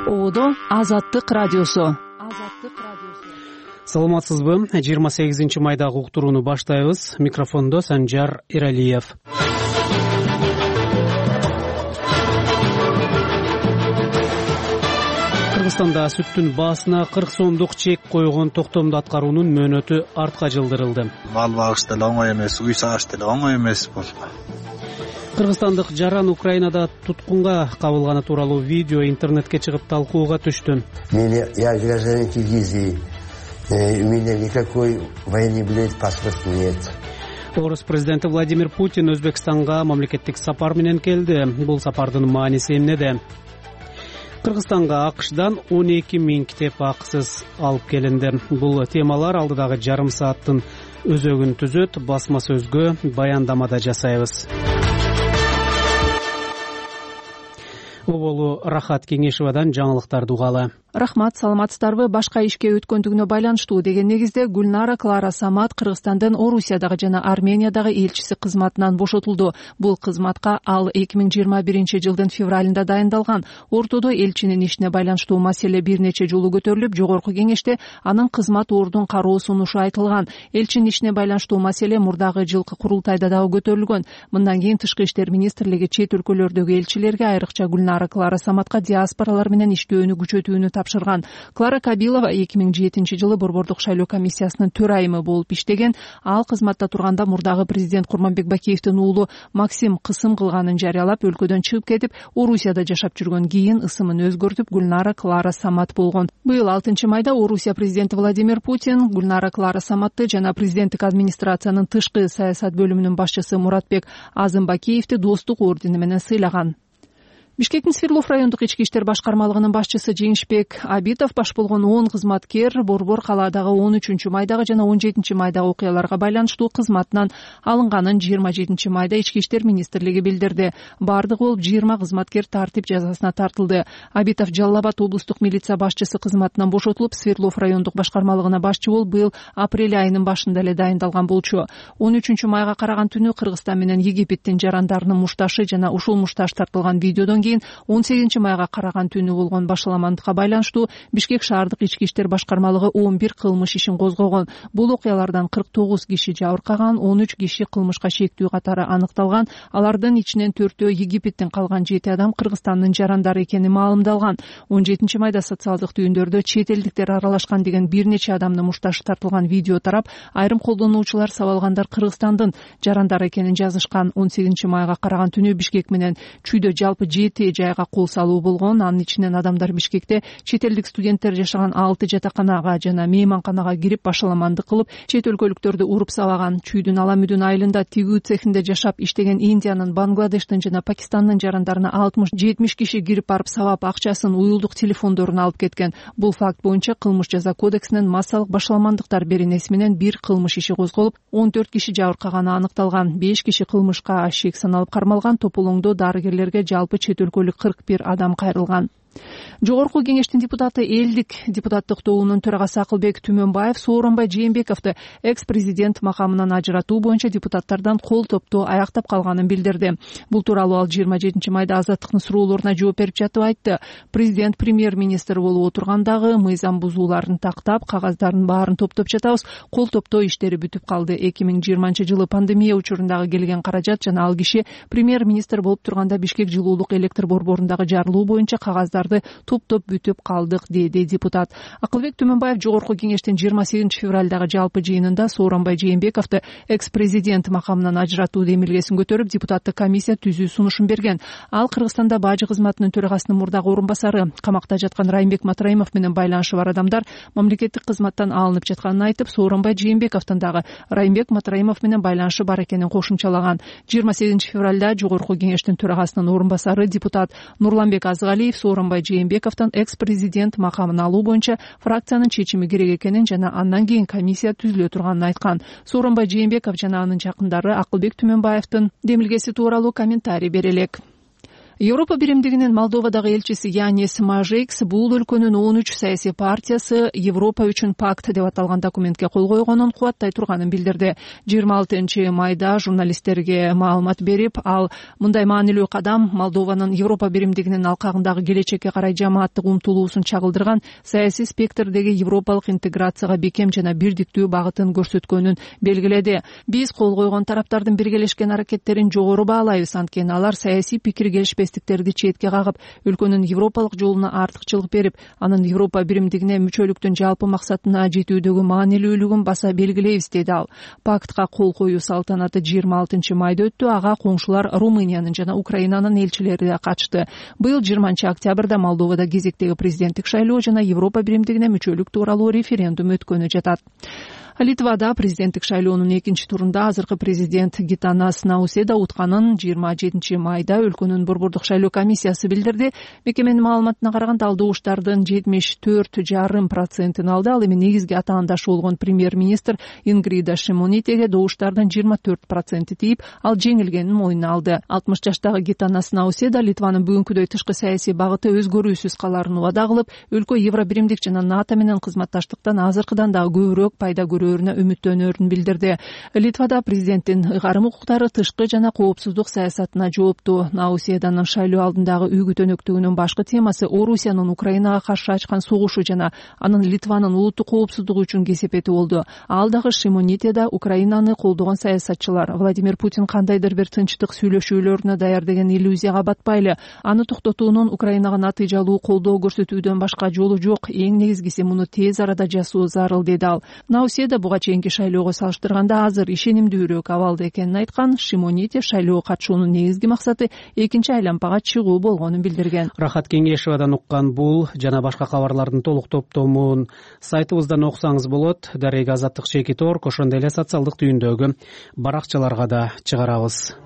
Оодо Азаттык радиосу. Саламатсызбы? 28 майдагы уктурууну баштайбыз. Микрофондо Санжар Иралиев. Кыргызстанда сүттүн баасына 40 сомдук чек койгон токтомду аткаруунун мөөнөтү артка жылдырылды. Мал багыш деле оңой эмес, үй сагыш деле оңой эмес бул. Кыргызстандык жаран Украинада туткунга кабылганы тууралуу видео интернетке чыгып талкууга түштү. Я гражданин Киргизии. У меня никакой военный билет, паспорт нет. Орус президенти Владимир Путин Өзбекстанга мамлекеттик сапар менен келди. Бул сапардын мааниси эмнеде? Кыргызстанга АКШдан 12 000 китеп акысыз алып келинди. Бул темалар алдыдагы жарым сааттын өзөгүн түзөт. Басма сөзгө баяндамада жасайбыз. Оболу Рахат Кеңешевадан жаңылыктарды угалы. Рахмат, саламатсыздарбы? Башка ишке өткөндүгүнө байланыштуу деген негизде Гүлнара Клара Самат Кыргызстандын Орусиядагы жана Армениядагы элчиси кызматынан бошотулду. Бул кызматка ал 2021 жылдын февралында дайындалган. Ортодо элчинин ишине байланыштуу маселе бир нече жолу көтөрүлүп, жогорку кеңеште анын кызмат ордун кароо сунушу айтылган. Элчинин ишине байланыштуу маселе мурдагы жылкы курултайда дагы көтөрүлгөн. Мындан кийин Тышкы иштер министрлиги чет өлкөлөрдөгү элчилерге, айрыкча Гүлнара Клара Саматка диаспоралар менен иштөөнү күчөтүүнү тапшырган. Клара Кабилова 2007 жылы Борбордук шайлоо комиссиясынын төрайымы болуп иштеген. Ал кызматта турганда мурдагы президент Курманбек Бакиевдин уулу Максим кысым кылганын жарыялап, өлкөдөн чыгып кетип, Орусияда жашап жүргөн. Кийин ысымын өзгөртүп Гүлнара Клара Самат болгон. Быйыл 6 майда Орусия президенти Владимир Путин Гүлнара Клара Саматты жана президенттик администрациянын тышкы саясат бөлүмүнүн башчысы Муратбек Азымбакиевди достук ордени менен сыйлаган. Бишкектин Свердлов райондук ички иштер башкармалыгынын башчысы Жеңишбек Абитов баш болгон 10 кызматкер Борбор калаадагы 13 майдагы жана 17 майдагы окуяларга байланыштуу кызматынан алынганын 27 майда ички иштер министрлиги билдирди. Бардыгы болуп 20 кызматкер тартип жазасына тартылды. Абитов Жалал Абад облустук милиция башчысы кызматынан бошотулуп, Свердлов райондук башкармалыгына башчы болуп, быйыл апрель айынын башында эле дайындалган болчу. 13 майга караган түнү Кыргызстан менен Египеттин жарандарынын мушташы жана ушул мушташ тартылган видеодон 18 майга караган түнү болгон башаламандыкка байланыштуу Бишкек шаардык ички иштер башкармалыгы 11 кылмыш ишин козгогон. Бул окуялардан 49 киши жабыркаган, 13 киши кылмышка шектүү катары аныкталган. Алардын ичинен 4-өө Египеттен, калган 7 адам Кыргызстандын жарандары экени маалымдалган. 17 майда социалдык түйүндөрдө чет элдиктер аралашкан деген бир нече адамдын мушташы тартылган видео тарап, айрым колдонуучулар сабалгандар Кыргызстандын жарандары экенин жазышкан. 18 майга караган түнү Бишкек менен Чүйдө жалпы жайга кол салуу болгон. Анын ичинен адамдар Бишкекте чет элдик студенттер жашаган 6 жатаканага жана мейманканага кирип башаламандык кылып, чет өлкөлүктөрдү уруп сабаган. Чүйдүн Аламүдүн айылында тигүү цехинде жашап иштеген Индиянын, Бангладештин жана Пакистандын жарандарына 60-70 киши кирип барып сабап, акчасын, уюлдук телефондорун алып кеткен. Бул факт боюнча кылмыш жаза кодексинин массалык башаламандыктар беренеси менен бир кылмыш иши козголуп, 14 киши жабыркаганы аныкталган. 5 киши кылмышка шек саналып кармалган. Топулоңдо дарыгерлерге жалпы чет өлкөлүк 41 адам кайрылган. Жогорку кеңештин депутаты, элдик депутаттык тобунун төрагасы Акылбек Түмөнбаев Сооронбай Жээнбековду экс-президент макамынан ажыратуу боюнча депутаттардан кол топтоо аяктап калганын билдирди. Бул тууралуу ал 27 майда Азаттыктын суроолоруна жооп берип жатып айтты. Президент премьер-министр болуп отургандагы мыйзам бузууларын тактап, кагаздардын баарын топтоп жатабыз. Кол топтоо иштери бүтүп калды. 2020 жылы пандемия учурундагы келген каражат жана ал киши премьер-министр болуп турганда Бишкек жылуулук электр борборундагы жарылуу боюнча кагаздарды топтоп бүтүп калдык, деди депутат. Акылбек Түмөнбаев жогорку кеңештин 28 февралдагы жалпы жыйынында Сооронбай Жээнбековду экс-президент макамынан ажыратуу демилгесин көтөрүп, депутаттык комиссия түзүү сунушун берген. Ал Кыргызстанда бажы кызматынын төрагасынын мурдагы орун басары, камакта жаткан Райымбек Матраимов менен байланышы бар адамдар мамлекеттик кызматтан алынып жатканын айтып, Сооронбай Жээнбековдун дагы Райымбек Матраимов менен байланышы бар экенин кошумчалаган. 28 февралда жогорку кеңештин төрагасынын орун басары депутат Нурланбек Азгалиев Сооронбай Жээнбековдун экс-президент макамын алуу боюнча фракциянын чечими керек экенин жана андан кийин комиссия түзүлө турганын айткан. Сооронбай Жээнбеков жана анын жакындары Акылбек Түмөнбаевдин демилгеси тууралуу комментарий бере элек. Европа биримдигинин Молдовадагы элчиси Янис Мажекс бул өлкөнүн 13 саясий партиясы Европа үчүн пакт деп аталган документке кол койгонун кубаттай турганын билдирди. 26 майда журналисттерге маалымат берип, ал мындай маанилүү кадам Молдованын Европа биримдигинин алкагындагы келечекке карай жамааттык умтулуусун чагылдырган, саясий спектрдеги европалык интеграцияга бекем жана бирдиктүү багытын көрсөткөнүн белгиледи. Биз кол койгон тараптардын биргелешкен аракеттерин жогору баалайбыз, анткени алар саясий пикир келишпестиктерди четке кагып, өлкөнүн европалык жолуна артыкчылык берип, анын Европа биримдигине мүчөлүктүн жалпы максатына жетүүдөгү маанилүүлүгүн баса белгилейбиз, деди ал. Пактка кол коюу салтанаты 26 майда өттү. Ага коңшулар Румыниянын жана Украинанын элчилери да катышты. Быйыл 20 октябрда Молдовада кезектеги президенттик шайлоо жана Европа биримдигине мүчөлүк тууралуу референдум өткөнү жатат. Литвада президенттик шайлоонун экинчи турунда азыркы президент Гитанас Науседа утканын 27 майда өлкөнүн борбордук шайлоо комиссиясы билдирди. Мекеменин маалыматына караганда ал добуштардын 74,5% алды. Ал эми негизги атаандашы болгон премьер-министр Ингрида Шимонитеге добуштардын 24% тийип, ал жеңилгенин мойнуна алды. 60 жаштагы Гитанас Науседа Литванын бүгүнкүдөй тышкы саясий багыты өзгөрүүсүз каларын убада кылып, өлкө Евробиримдик жана НАТО менен кызматташтыктан азыркыдан дагы көбүрөөк пайда үмүттөнөрүн билдирди. Литвада президенттин ыйгарым укуктары тышкы жана коопсуздук саясатына жооптуу. Науседанын шайлоо алдындагы үйгүтөнөктүгүнүн башкы темасы Орусиянын Украинага каршы ачкан согушу жана анын Литванын улуттук коопсуздугу үчүн кесепети болду. Ал дагы Шимоните да Украинаны колдогон саясатчылар Владимир Путин кандайдыр бир тынчтык сүйлөшүүлөрүнө даяр деген иллюзияга батпайлы. Аны токтотуунун Украинага натыйжалуу колдоо көрсөтүүдөн башка жолу жок. Эң негизгиси муну тез арада жасоо зарыл, деди ал. Науседа буга чейинки шайлоого салыштырганда азыр ишенимдүүрөөк абалда экенин айткан. Шимоните шайлоого катышуунун негизги максаты экинчи айлампага чыгуу болгонун билдирген. Рахат Кеңешевадан уккан бул жана башка кабарлардын толук топтомун сайтыбыздан окусаңыз болот. Дарек Азаттык Чекит.org, ошондой эле социалдык түйүндөгү баракчаларга да чыгарабыз.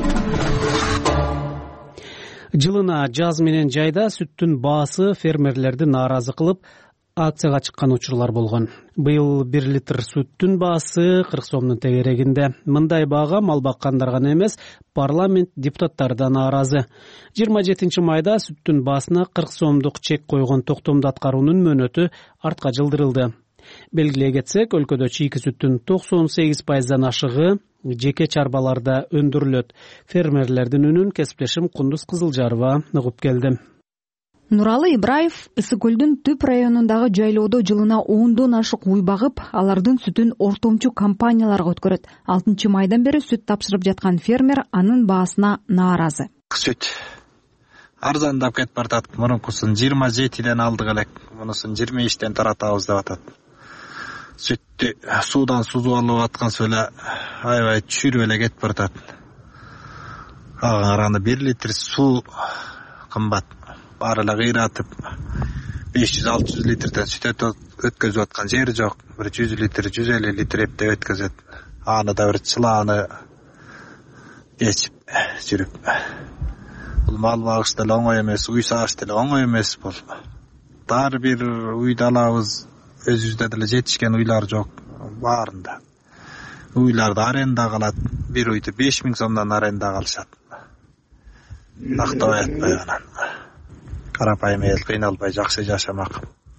Жылына жаз менен жайда сүттүн баасы фермерлерди нааразы кылып, акцияга чыккан учурлар болгон. Быйыл 1 литр сүттүн баасы 40 сомдун тегерегинде. Мындай баага мал баккандар гана эмес, парламент депутаттары да нааразы. 27 майда сүттүн баасына 40 сомдук чек койгон токтомду аткаруунун мөөнөтү артка жылдырылды. Белгилей кетсек, өлкөдө чийки сүттүн 98%дан ашыгы жеке чарбаларда өндүрүлөт. Фермерлердин үнүн кесиптешим Кундуз Кызылжарова угуп келди. Нуралы Ибраев Ысык көлдүн түп районундагы жайлоодо жылына 10дон ашык уй багып, алардын сүтүн ортомчу компанияларга өткөрөт. 6 майдан бери сүт тапшырып жаткан фермер анын баасына нааразы. Сүт арзандап кетип баратат. Мурункусын 27ден алдык элек, мунусун 23ден таратабыз деп атат. Сүттү суудан сузуп алып аткансыз эле аябай чүйрүп эле кетип баратат. Ага караганда 1 литр суу кымбат. Баары эле кыйратып 500-600 литрден сүт өткөзүп аткан жери жок. Бир 100 литр, 150 литр эптеп өткөзөт. Аны да бир чылааны кечип жүрүп. Бул мал багыш деле оңой эмес, уй сааш деле оңой эмес бул. Дар бир уйду алабыз, өзүбүздө деле жетишкен уйлар жок баарында. Уйларды арендага алат, бир уйду 5000 сомдон арендага алышат. Тактабай атпай анан. Карапайым эл кыйналбай жакшы жашамак.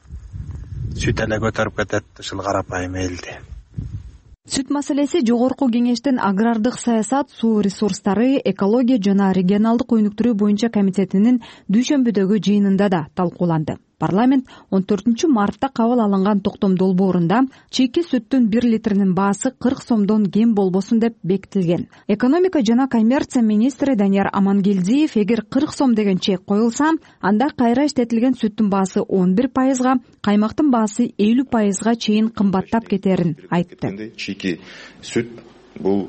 Сүт эле көтөрүп кетет ушул карапайым элди. Сүт маселеси жогорку кеңештин агрардык саясат, суу ресурстары, экология жана регионалдык өнүктүрүү боюнча комитетинин дүйшөмбүдөгү жыйынында да талкууланды. Парламент 14 мартта кабыл алынган токтом долбоорунда чийки сүттүн 1 литринин баасы 40 сомдон кем болбосун деп бекитилген. Экономика жана коммерция министри Данияр Амангелдиев эгер 40 сом деген чек коюлса, анда кайра иштетилген сүттүн баасы 11%, каймактын баасы 50%га чейин кымбаттап кетерин айтты. Чийки сүт бул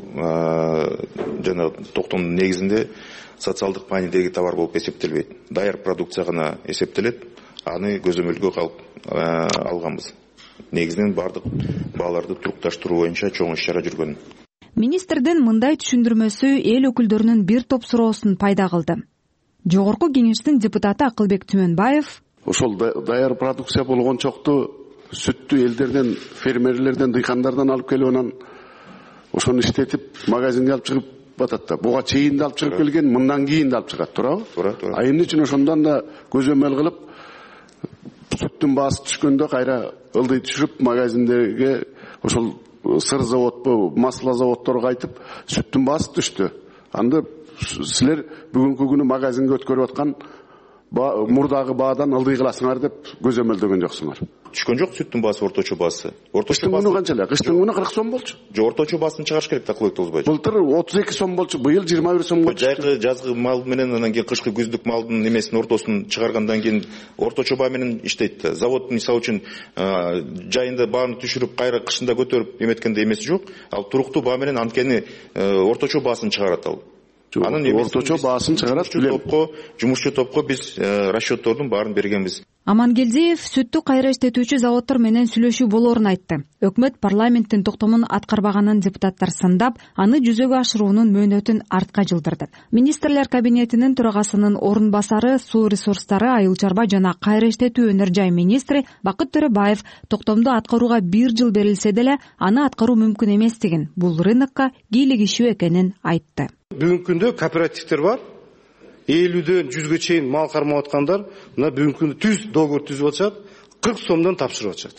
жана токтомдун негизинде социалдык маанидеги товар болуп эсептелбейт. Даяр продукция гана эсептелет. Аны көзөмөлгө алганбыз. Негизинен бардык бааларды турукташтыруу боюнча чоң иш-чара жүргөн. Министрдин мындай түшүндүрмөсү эл өкүлдөрүнүн бир топ суроосун пайда кылды. Жогорку кеңештин депутаты Акылбек Түмөнбаев ошол даяр продукция болгон чокту сүттү элдерден, фермерлерден, дыйкандардан алып келип анан ошону иштетип магазинге алып чыгып атат да. Буга чейин да алып чыгып келген, мындан кийин да алып чыгат, туурабы? Туура. А эмне үчүн ошондон да көзөмөл кылып, сүттүн баасы түшкөндө кайра ылдый түшүп магазиндерге ошол сыр заводпу, масло заводдорго айтып, сүттүн баасы түштү. Анда силер бүгүнкү күнү магазинге өткөрүп аткан мурдагы баадан ылдый кыласыңар деп көзөмөлдөгөн жоксуңар. Түшкөн жок сүттүн баасы, орточо баасы. Кыштын күнү канча эле? Кыштын күнү 40 сом болчу. Жок, орточо баасын чыгарыш керек Такылбек Толгойбаевич. Былтыр 32 сом болчу, быйыл 21 сомго түштү. Жайкы жазгы мал менен анан кийин кышкы күздүк малдын эмесин ортосун чыгаргандан кийин орточо баа менен иштейт. Завод мисалы үчүн жайында бааны түшүрүп, кайра кышында көтөрүп эметкенде эмеси жок. Ал туруктуу баа менен анткени орточо баасын чыгарат ал. Анын орточо баасын чыгарат билем. Жумушчу топко биз расчеттордун баарын бергенбиз. Амангелдиев сүттү кайра иштетүүчү заводдор менен сүйлөшүү болоорун айтты. Өкмөт парламенттин токтомун аткарбаганын депутаттар сындап, аны жүзөгө ашыруунун мөөнөтүн артка жылдырды. Министрлер кабинетинин төрагасынын орун басары, суу ресурстары, айыл чарба жана кайра иштетүү өнөр жай министри Бакыт Төрөбаев токтомду аткарууга 1 жыл берилсе деле, аны аткаруу мүмкүн эместигин, бул рынокко кийлигишүү экенин айтты. Бүгүнкү күндө кооперативдер бар. 50дөн 100гө чейин мал кармап аткандар мына бүгүнкү күндө договор түзүп атышат, 40 сомдон тапшырып атышат.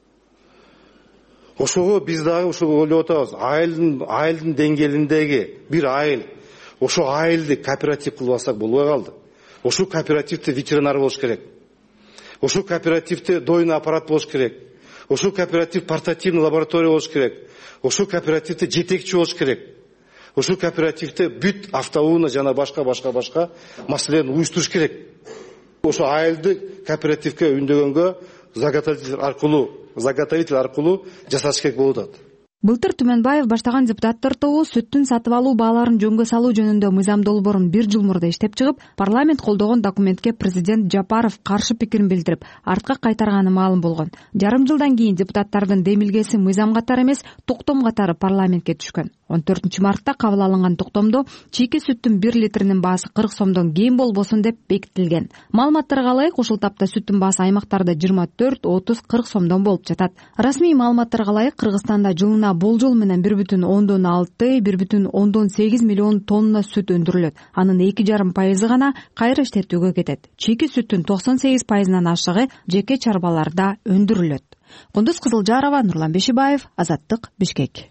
Ошого биз дагы ошого ойлоп атабыз. Айылдын деңгээлиндеги бир айыл, ошо айылды кооператив кылып алсак болбой калды. Ошо кооперативде ветеринар болуш керек. Ошо кооперативде дойный аппарат болуш керек. Ошо кооператив портативный лаборатория болуш керек. Ошо кооперативде жетекчи болуш керек. Ошо кооперативде бүт автоунаа жана башка маселени уюштуруш керек. Ошо айылды кооперативге үндөгөнгө заготовитель аркылуу жасаш керек болуп атат. Былтыр Түмөнбаев баштаган депутаттар тобу сүттүн сатып алуу бааларын жөнгө салуу жөнүндө мыйзам долбоорун 1 жыл мурда иштеп чыгып, парламент колдогон документке президент Жапаров каршы пикирин билдирип, артка кайтарганы маалым болгон. Жарым жылдан кийин депутаттардын демилгеси мыйзам катары эмес, токтом катары парламентке түшкөн. 14-мартта кабыл алынган токтомдо чийки сүттүн 1 литринин баасы 40 сомдон кем болбосун деп бекитилген. Маалыматтарга ылайык, ушул тапта сүттүн баасы аймактарда 24, 30, 40 сомдон болуп жатат. Расмий маалыматтарга ылайык, Кыргызстанда жылына болжол менен 1,6, 1,8 миллион тонна сүт өндүрүлөт. Анын 2,5% гана кайра иштетүүгө кетет. Чийки сүттүн 98%нан ашыгы жеке чарбаларда өндүрүлөт. Кундуз Кызылжарова, Нурлан Бешибаев, Азаттык, Бишкек.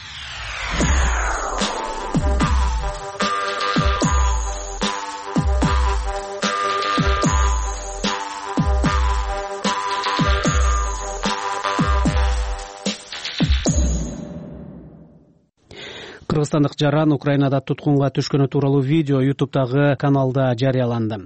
Кыргызстандык жаран Украинада туткунга түшкөнү тууралуу видео YouTube'дагы каналда жарыяланды.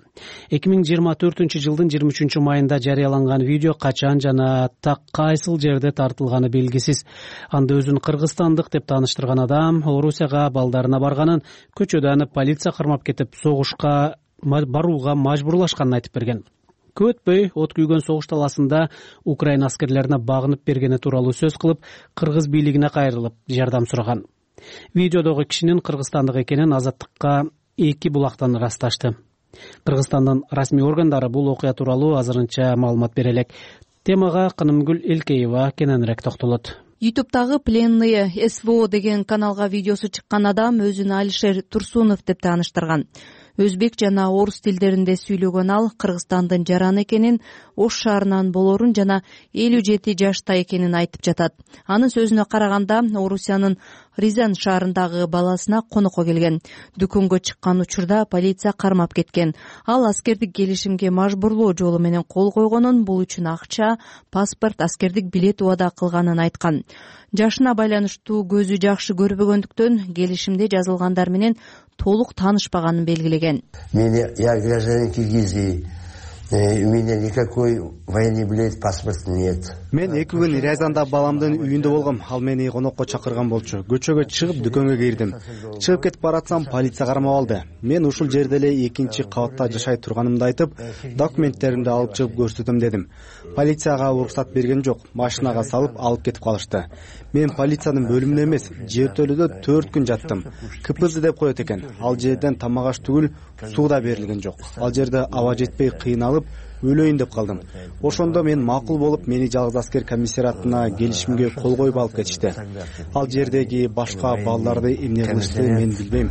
2024 жылдын 23 майында жарыяланган видео качан жана так кайсыл жерде тартылганы белгисиз. Анда өзүн кыргызстандык деп тааныштырган адам Орусияга балдарына барганын, көчөдөн полиция кармап кетип, согушка барууга мажбурлашканын айтып берген. Көп өтпөй от күйгөн согуш таласында Украина аскерлерине багынып бергени тууралуу сөз кылып, кыргыз бийлигине кайрылып жардам сураган. Видеодогу кишинин кыргызстандык экенин Азаттыкка 2 булактан ырасташты. Кыргызстандын расмий органдары бул окуя тууралуу азырынча маалымат бере элек. Темага Кынымгүл Элкеева кененирээк токтолот. YouTube'дагы пленные СВО деген каналга видеосу чыккан адам өзүн Алишер Турсунов деп тааныштырган. Өзбек жана орус тилдеринде сүйлөгөн ал Кыргызстандын жараны экенин, Ош шаарынан болорун жана 57 жашта экенин айтып жатат. Анын сөзүнө караганда, Орусиянын Рязань шаарындагы баласына конокко келген. Дүкөнгө чыккан учурда полиция кармап кеткен. Ал аскердик келишимге мажбурлоо жолу менен кол койгонун, бул үчүн акча, паспорт, аскердик билет убада кылганын айткан. Жашына байланыштуу көзү жакшы көрбөгөндүктөн келишимде жазылгандар менен толук таанышпаганын белгилеген. Я гражданин Киргизии. У меня никакой военный билет, паспорт нет. Мен 2 күн Рязанда баламдын үйүндө болгом. Ал мени конокко чакырган болчу. Көчөгө чыгып дүкөнгө кирдим. Чыгып кетип баратсам полиция кармап алды. Мен ушул жерде эле 2-кабатта жашай турганымды айтып, документтеримди алып чыгып көрсөтөм дедим. Полицияга уруксат берген жок. Машинага салып алып кетип калышты. Мен полициянын бөлүмүндө эмес, жертөлөдө 4 күн жаттым. КПЗ деп коет экен. Ал жерден тамак аш түгүл, суу да берилген жок. Ал жерде аба жетпей кыйналып, өлөйүн деп калдым. Ошондо мен макул болуп, мени жалгыз аскер комиссариатына келишимге кол коюп алып кетишти. Ал жердеги башка балдарды эмне кылышты мен билбейм.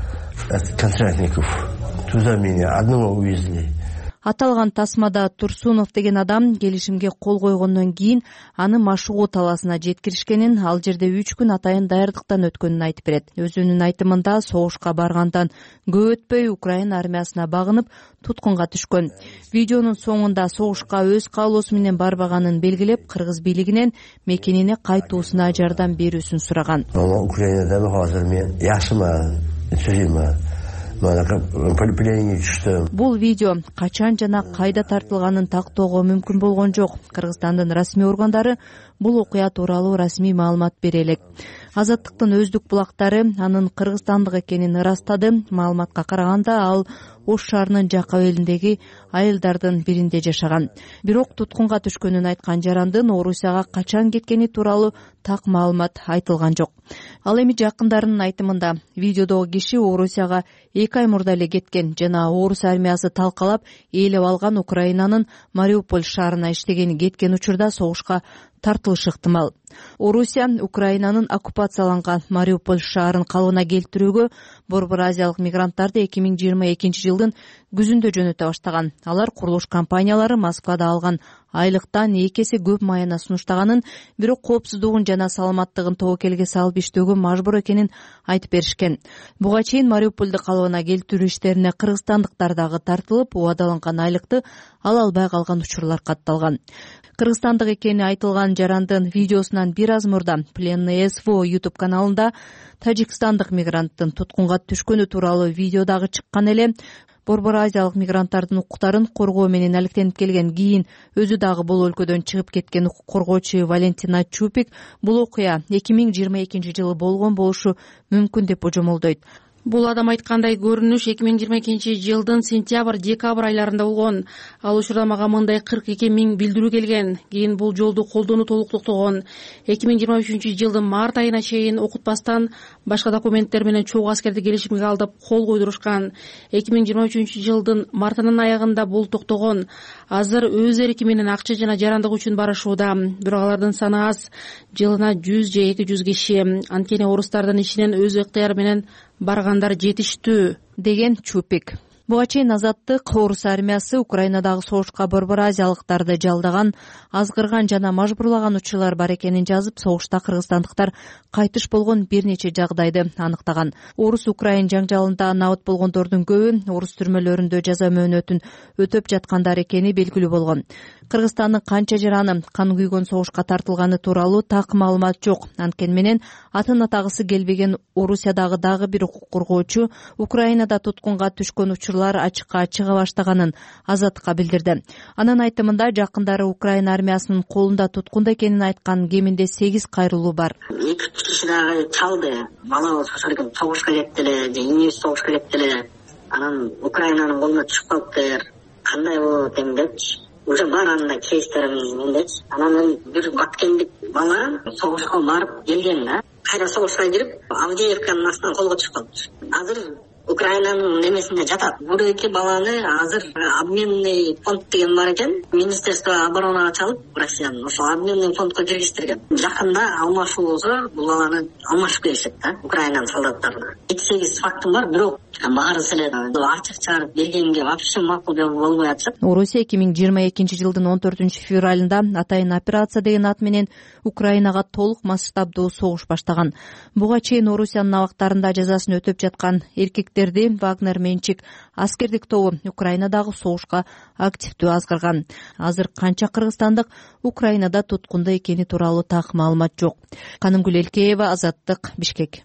Туда меня одного увезли. Аталган тасмада Турсунов деген адам келишимге кол койгондон кийин аны Машугу талаасына жеткиришкенин, ал жерде 3 күн атайын даярдыктан өткөнүн айтып берет. Өзүнүн айтымында согушка баргандан көп өтпөй Украина армиясына багынып туткунга түшкөн. Видеонун соңунда согушка өз каалоосу менен барбаганын белгилеп, кыргыз бийлигинен мекенине кайтуусуна жардам берүүсүн сураган. Украинада азыр мен жашыман, сүзүмөн. Бул видео качан жана кайда тартылганын тактоого мүмкүн болгон жок. Кыргызстандын расмий органдары бул окуя тууралуу расмий маалымат бере элек. Азаттыктын өздүк булактары анын кыргызстандык экенин ырастады. Маалыматка караганда ал Ош шаарынын жакка белиндеги айылдардын биринде жашаган. Бирок туткунга түшкөнүн айткан жарандын Орусияга качан кеткени тууралуу так маалымат айтылган жок. Ал эми жакындарынын айтымында видеодогу киши Орусияга 2 ай мурда эле кеткен жана орус армиясы талкалап ээлеп алган Украинанын Мариуполь шаарына иштегени кеткен учурда согушка тартылышы ыктымал. Орусия Украинанын оккупацияланган Мариуполь шаарын калыбына келтирүүгө Борбор Азиялык мигранттарды 2022 жылдын күзүндө жөнөтө баштаган. Алар курулуш компаниялары Москвада алган айлыктан 2 эсе көп майына сунуштаганын, бирок коопсуздугун жана саламаттыгын тобокелге салып иштөөгө мажбур экенин айтып беришкен. Буга чейин Мариупольду калыбына келтирүү иштерине кыргызстандыктар дагы тартылып, убадаланган айлыкты ала албай калган учурлар катталган. Кыргызстандык экени айтылган жарандын видеосунан бир аз мурда Пленный СВО YouTube каналында тажикстандык мигранттын туткунга түшкөнү тууралуу видео дагы чыккан эле. Борбор Азиялык мигранттардын укуктарын коргоо менен алектенип келген, кийин өзү дагы бул өлкөдөн чыгып кеткен укук коргоочу Валентина Чупик бул окуя 2022 жылы болгон болушу мүмкүн деп божомолдойт. Бул адам айткандай көрүнүш 2022 жылдын сентябрь-декабрь айларында болгон. Ал учурда мага мындай 42 000 билдирүү келген. Кийин бул жолду колдонуу толук токтогон. 2023 жылдын март айына чейин окутпастан башка документтер менен чогуу аскерди келишимге алдып кол койдурушкан. 2023 жылдын мартынын аягында бул токтогон. Азыр өз эрки менен акча жана жарандык үчүн барышууда. Бирок алардын саны аз. Жылына 100 же 200 киши. Анткени орустардын ичинен өз ыктыяры менен баргандар жетиштүү, деген Чупик. Буга чейин Азаттык орус армиясы Украинадагы согушка Борбор Азиялыктарды жалдаган, азгырган жана мажбурлаган учурлар бар экенин жазып, согушта кыргызстандыктар кайтыш болгон бир нече жагдайды аныктаган. Орус-Украин жаңжалында набыт болгондордун көбү орус түрмөлөрүндө жаза мөөнөтүн өтөп жаткандар экени белгилүү болгон. Кыргызстандын канча жараны кан күйгөн согушка тартылганы тууралуу так маалымат жок. Анткени менен атын атагысы келбеген Орусиядагы дагы бир укук коргоочу Украинада туткунга түшкөн учурлар ачыкка чыга баштаганын Азаттыкка билдирди. Анын айтымында жакындары Украина армиясынын колунда туткунда экенин айткан кеминде 8 кайрылуу бар. 2 киши дагы чалды. Балабыз ошол согушка кетти эле, же инебиз согушка кетти эле. Анан Украинанын колуна түшүп калыптыр. Кандай болот эми депчи. Уже бар анда кейстерimiz мындайчы. Анан бир баткендик бала согушка барып келген да. Кайра согушка кирип, Авдеевканын астынан колго түшүп калыптыр. Азыр Украинанын немесинде жатат. Бул эки баланы азыр обменный фонд деген бар экен. Министерство обороны чалып, Россиянын ошо обменный фондко киргиздирген. Жакында алмашуу болсо, бул баланы алмашып беришет да, Украинанын солдаттарына. 7-8 фактым бар, бирок баарысы эле ачык чыгарып бергенге вообще макул болбой атышат. Орусия 2022 жылдын 14 февралында атайын операция деген ат менен Украинага толук масштабдуу согуш баштаган. Буга чейин Орусиянын абактарында жазасын өтөп жаткан эркектерди Вагнер менчик аскердик тобу Украинадагы согушка активдүү азгырган. Азыр канча кыргызстандык Украинада туткунда экени тууралуу так маалымат жок. Канымгүл Элкеева, Азаттык, Бишкек.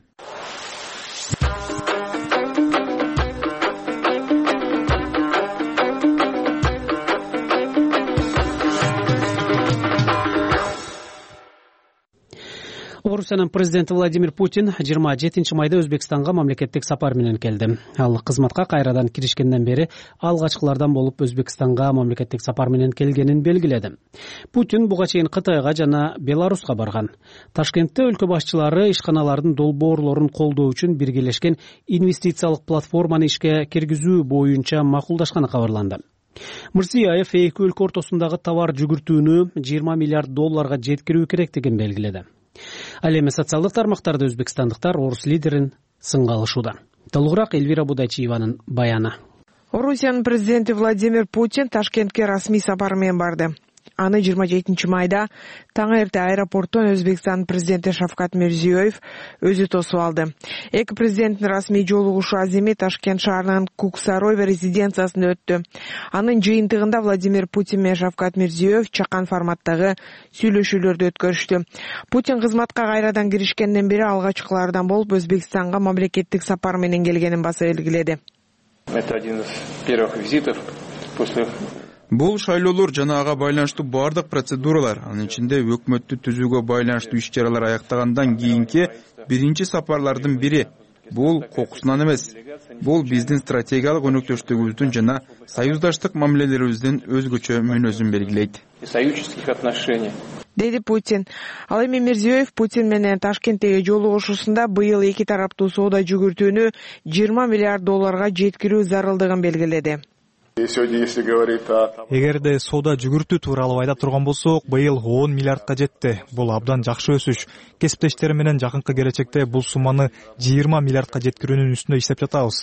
Орусиянын президенти Владимир Путин 27 майда Өзбекстанга мамлекеттик сапар менен келди. Ал кызматка кайрадан киришкенден бери алгачкылардан болуп Өзбекстанга мамлекеттик сапар менен келгенин белгиледи. Путин буга чейин Кытайга жана Беларуска барган. Ташкентте өлкө башчылары ишканалардын долбоорлорун колдоо үчүн биргелешкен инвестициялык платформаны ишке киргизүү боюнча макулдашканы кабарланды. Мирзиёев эки өлкө ортосундагы товар жүгүртүүнү 20 миллиард долларга жеткирүү керектигин белгиледи. Ал эми социалдык тармактарда өзбекстандыктар орус лидерин сынга алышууда. Толугураак Элвира Будайчиеванын баяны. Орусиянын президенти Владимир Путин Ташкентке расмий сапар менен барды. Аны 27 майда таң эрте аэропорттон Өзбекстан президенти Шавкат Мирзиёев өзү тосуп алды. Эки президенттин расмий жолугушу аземи Ташкент шаарынын Куксарой резиденциясында өттү. Анын жыйынтыгында Владимир Путин менен Шавкат Мирзиёев чакан форматтагы сүйлөшүүлөрдү өткөрүштү. Путин кызматка кайрадан киришкенден бери алгачкылардан болуп Өзбекстанга мамлекеттик сапар менен келгенин баса белгиледи. Это один из первых визитов после. Бул шайлоолор жана ага байланыштуу бардык процедуралар, анын ичинде өкмөттү түзүүгө байланыштуу иш-чаралар аяктагандан кийинки биринчи сапарлардын бири. Бул кокусунан эмес. Бул биздин стратегиялык өнөктөштүгүбүздүн жана союздаштык мамилелерибиздин өзгөчө мүнөзүн белгилейт. Союзнических отношений. Деди Путин. Ал эми Мирзиёев Путин менен Ташкенттеги жолугушуусунда быйыл эки тараптуу соода жүгүртүүнү 20 миллиард долларга жеткирүү зарылдыгын белгиледи. Эгерде соода жүгүртүү тууралуу айта турган болсок, быйыл 10 миллиардка жетти. Бул абдан жакшы өсүш. Кесиптештерим менен жакынкы келечекте бул сумманы 20 миллиардка жеткирүүнүн үстүнө иштеп жатабыз.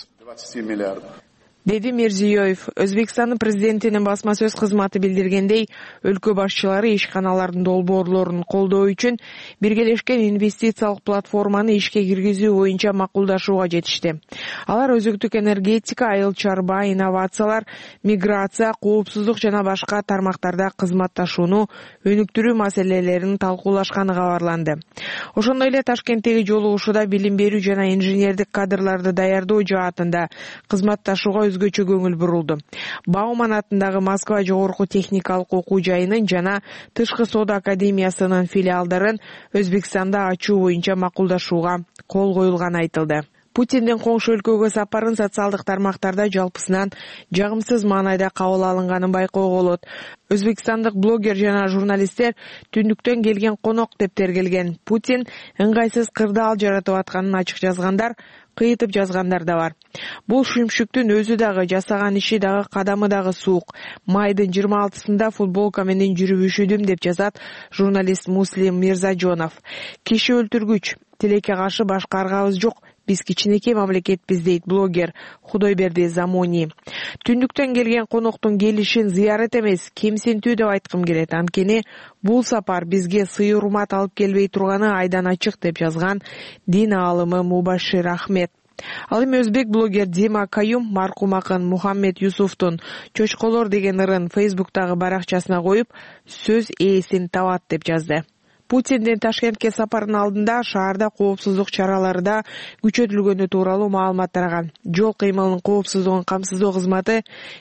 Деди Мирзиёев. Өзбекстандын президентинин басма сөз кызматы билдиргендей, өлкө башчылары ишканалардын долбоорлорун колдоо үчүн биргелешкен инвестициялык платформаны ишке киргизүү боюнча макулдашууга жетишти. Алар өзүктүк энергетика, айыл чарба, инновациялар, миграция, коопсуздук жана башка тармактарда кызматташууну өнүктүрүү маселелерин талкуулашканы кабарланды. Ошондой эле Ташкенттеги жолугушууда билим берүү жана инженердик кадрларды даярдоо жаатында кызматташууга өзгөчө көңүл бурулду. Бауман атындагы Москва жогорку техникалык окуу жайынын жана Тышкы соода академиясынын филиалдарын Өзбекстанда ачуу боюнча макулдашууга кол коюлганы айтылды. Путиндин коңшу өлкөгө сапарын социалдык тармактарда жалпысынан жагымсыз маанайда кабыл алынганын байкоого болот. Өзбекстандык блогер жана журналисттер түндүктөн келген конок деп тергелген. Путин ыңгайсыз кырдаал жаратып атканын ачык жазгандар, кыйытып жазгандар да бар. Бул шүмшүктүн өзү дагы, жасаган иши дагы, кадамы дагы суук. Майдын 26-сында футболка менен жүрүп үшүдүм деп жазат журналист Муслим Мирзажонов. Киши өлтүргүч, тилекке каршы башка аргабыз жок. Биз кичинекей мамлекетпиз, дейт блогер Худойберди Замони. Түндүктөн келген коноктун келишин зыярат эмес, кемсинтүү деп айткым келет. Анткени бул сапар бизге сый урмат алып келбей турганы айдан ачык деп жазган дин аалымы Мубашир Ахмед. Ал эми өзбек блогер Дима Каюм маркум акын Мухаммед Юсуфтун «Чочколор» деген ырын Фейсбуктагы баракчасына коюп, сөз ээсин табат деп жазды. Путиндин Ташкентке сапарынын алдында шаарда коопсуздук чаралары да күчөтүлгөнү тууралуу маалымат тараган. Жол кыймылынын коопсуздугун камсыздоо кызматы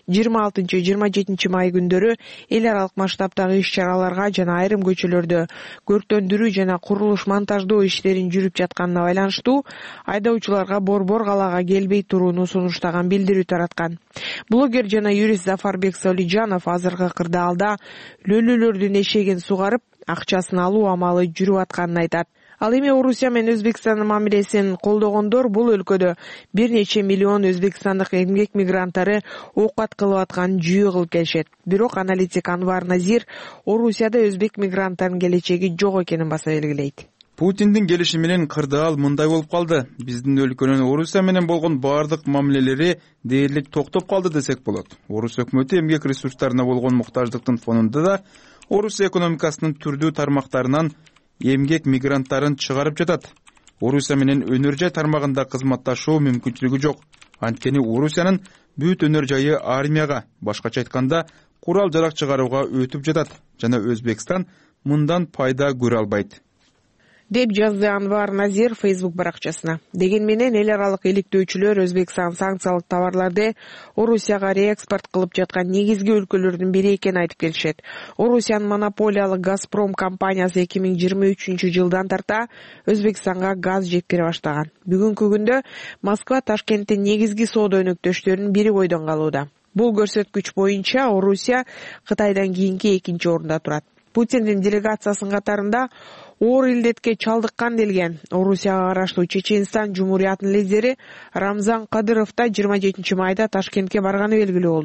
26-27 май күндөрү эл аралык масштабтагы иш-чараларга жана айрым көчөлөрдө көрктөндүрүү жана курулуш монтаждоо иштерин жүрүп жатканына байланыштуу айдоочуларга борбор калаага келбей турууну сунуштаган билдирүү тараткан. Блогер жана юрист Зафарбек Солиджанов азыркы кырдаалда лөлөлөрдүн эшегин сугарып, акчасын алуу амалы жүрүп атканын айтат. Ал эми Орусия менен Өзбекстандын мамилесин колдогондор бул өлкөдө бир нече миллион өзбекстандык эмгек мигранттары оокат кылып атканын жүйө кылып келишет. Бирок аналитик Анвар Назир Орусияда өзбек мигранттарынын келечеги жок экенин баса белгилейт. Путиндин келиши менен кырдаал мындай болуп калды. Биздин өлкөнүн Орусия менен болгон бардык мамилелери дээрлик токтоп калды десек болот. Орус өкмөтү эмгек ресурстарына болгон муктаждыктын фонунда да Орусия экономикасынын түрдүү тармактарынан эмгек мигранттарын чыгарып жатат. Орусия менен өнөр жай тармагында кызматташуу мүмкүнчүлүгү жок. Анткени Орусиянын бүт өнөр жайы армияга, башкача айтканда, курал жарак чыгарууга өтүп жатат жана Өзбекстан мындан пайда көрө албайт, деп жазды Анвар Назир Facebook баракчасына. Деген менен эл аралык иликтөөчүлөр Өзбекстан санкциялык товарларды Орусияга реэкспорт кылып жаткан негизги өлкөлөрдүн бири экенин айтып келишет. Орусиянын монополиялык Газпром компаниясы 2023 жылдан тарта Өзбекстанга газ жеткире баштаган. Бүгүнкү күндө Москва Ташкенттин негизги соода өнөктөштөрүнүн бири бойдон калууда. Бул көрсөткүч боюнча Орусия Кытайдан кийинки экинчи орунда турат. Путиндин делегациясынын катарында оор илдетке чалдыккан делген Орусияга караштуу Чеченстан Жумуриятынын лидери Рамзан Кадыров да 27 майда Ташкентке барганы белгилүү болду.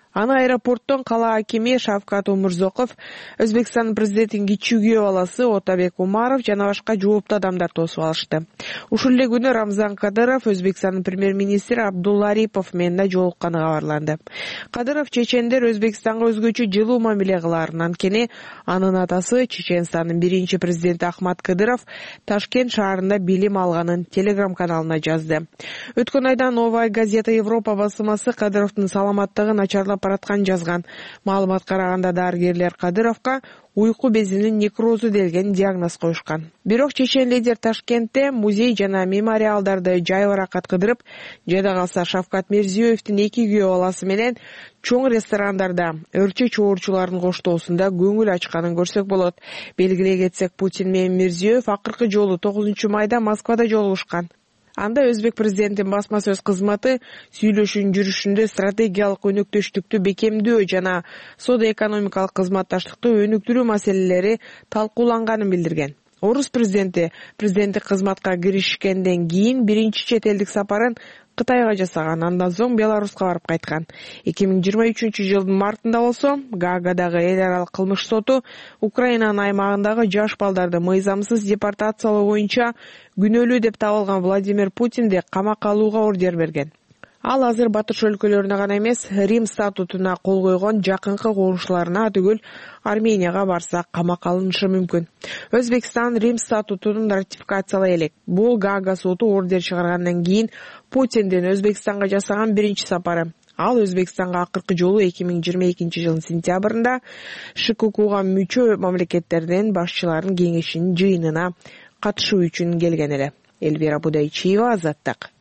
Аны аэропорттон кала акими Шавкат Умурзоков, Өзбекстандын президентинин кичүү күйөө баласы Отабек Умаров жана башка жооптуу адамдар тосуп алышты. Ушул эле күнү Рамзан Кадыров Өзбекстандын премьер-министри Абдулла Арипов менен да жолукканы кабарланды. Кадыров чечендер Өзбекстанга өзгөчө жылуу мамиле кыларын, анткени анын атасы Чеченстандын биринчи президенти Ахмат Кадыров Ташкент шаарында билим алганын телеграм-каналына жазды. Өткөн айда Новая газета Европа басылмасы Кадыровдун саламаттыгы начарлап баратканын жазган. Маалыматка караганда дарыгерлер Кадыровго уйку безинин некрозу делген диагноз коюшкан. Бирок чечен лидер Ташкентте музей жана мемориалдарды жайбаракат кыдырып, жада калса Шавкат Мирзиёевдин 2 күйөө баласы менен чоң ресторандарда өрчө чоорчулардын коштоосунда көңүл ачканын көрсөк болот. Белгилей кетсек, Путин менен Мирзиёев акыркы жолу 9 майда Москвада жолугушкан. Анда өзбек президентинин басма сөз кызматы сүйлөшүүнүн жүрүшүндө стратегиялык өнөктөштүктү бекемдөө жана соода-экономикалык кызматташтыкты өнүктүрүү маселелери талкууланганын билдирген. Орус президенттик кызматка киришкенден кийин биринчи чет элдик сапарын Кытайга жасаган, андан соң Беларуска барып кайткан. 2023 жылдын мартында болсо, Гаагадагы эл аралык кылмыш соту Украинанын аймагындагы жаш балдарды мыйзамсыз депортациялоо боюнча күнөөлүү деп табылган Владимир Путинди камакка алууга ордер берген. Ал азыр батыш өлкөлөрүнө гана эмес, Рим статутуна кол койгон жакынкы коңшуларына түгүл Арменияга барса камакка алынышы мүмкүн. Өзбекстан Рим статутун ратификациялай элек. Бул Гаага соту ордер чыгаргандан кийин Путиндин Өзбекстанга жасаган биринчи сапары. Ал Өзбекстанга акыркы жолу 2022 жылдын сентябрында ШККга мүчө мамлекеттердин башчыларынын кеңешинин жыйынына катышуу үчүн келген эле. Элвира Будайчиева, Азаттык.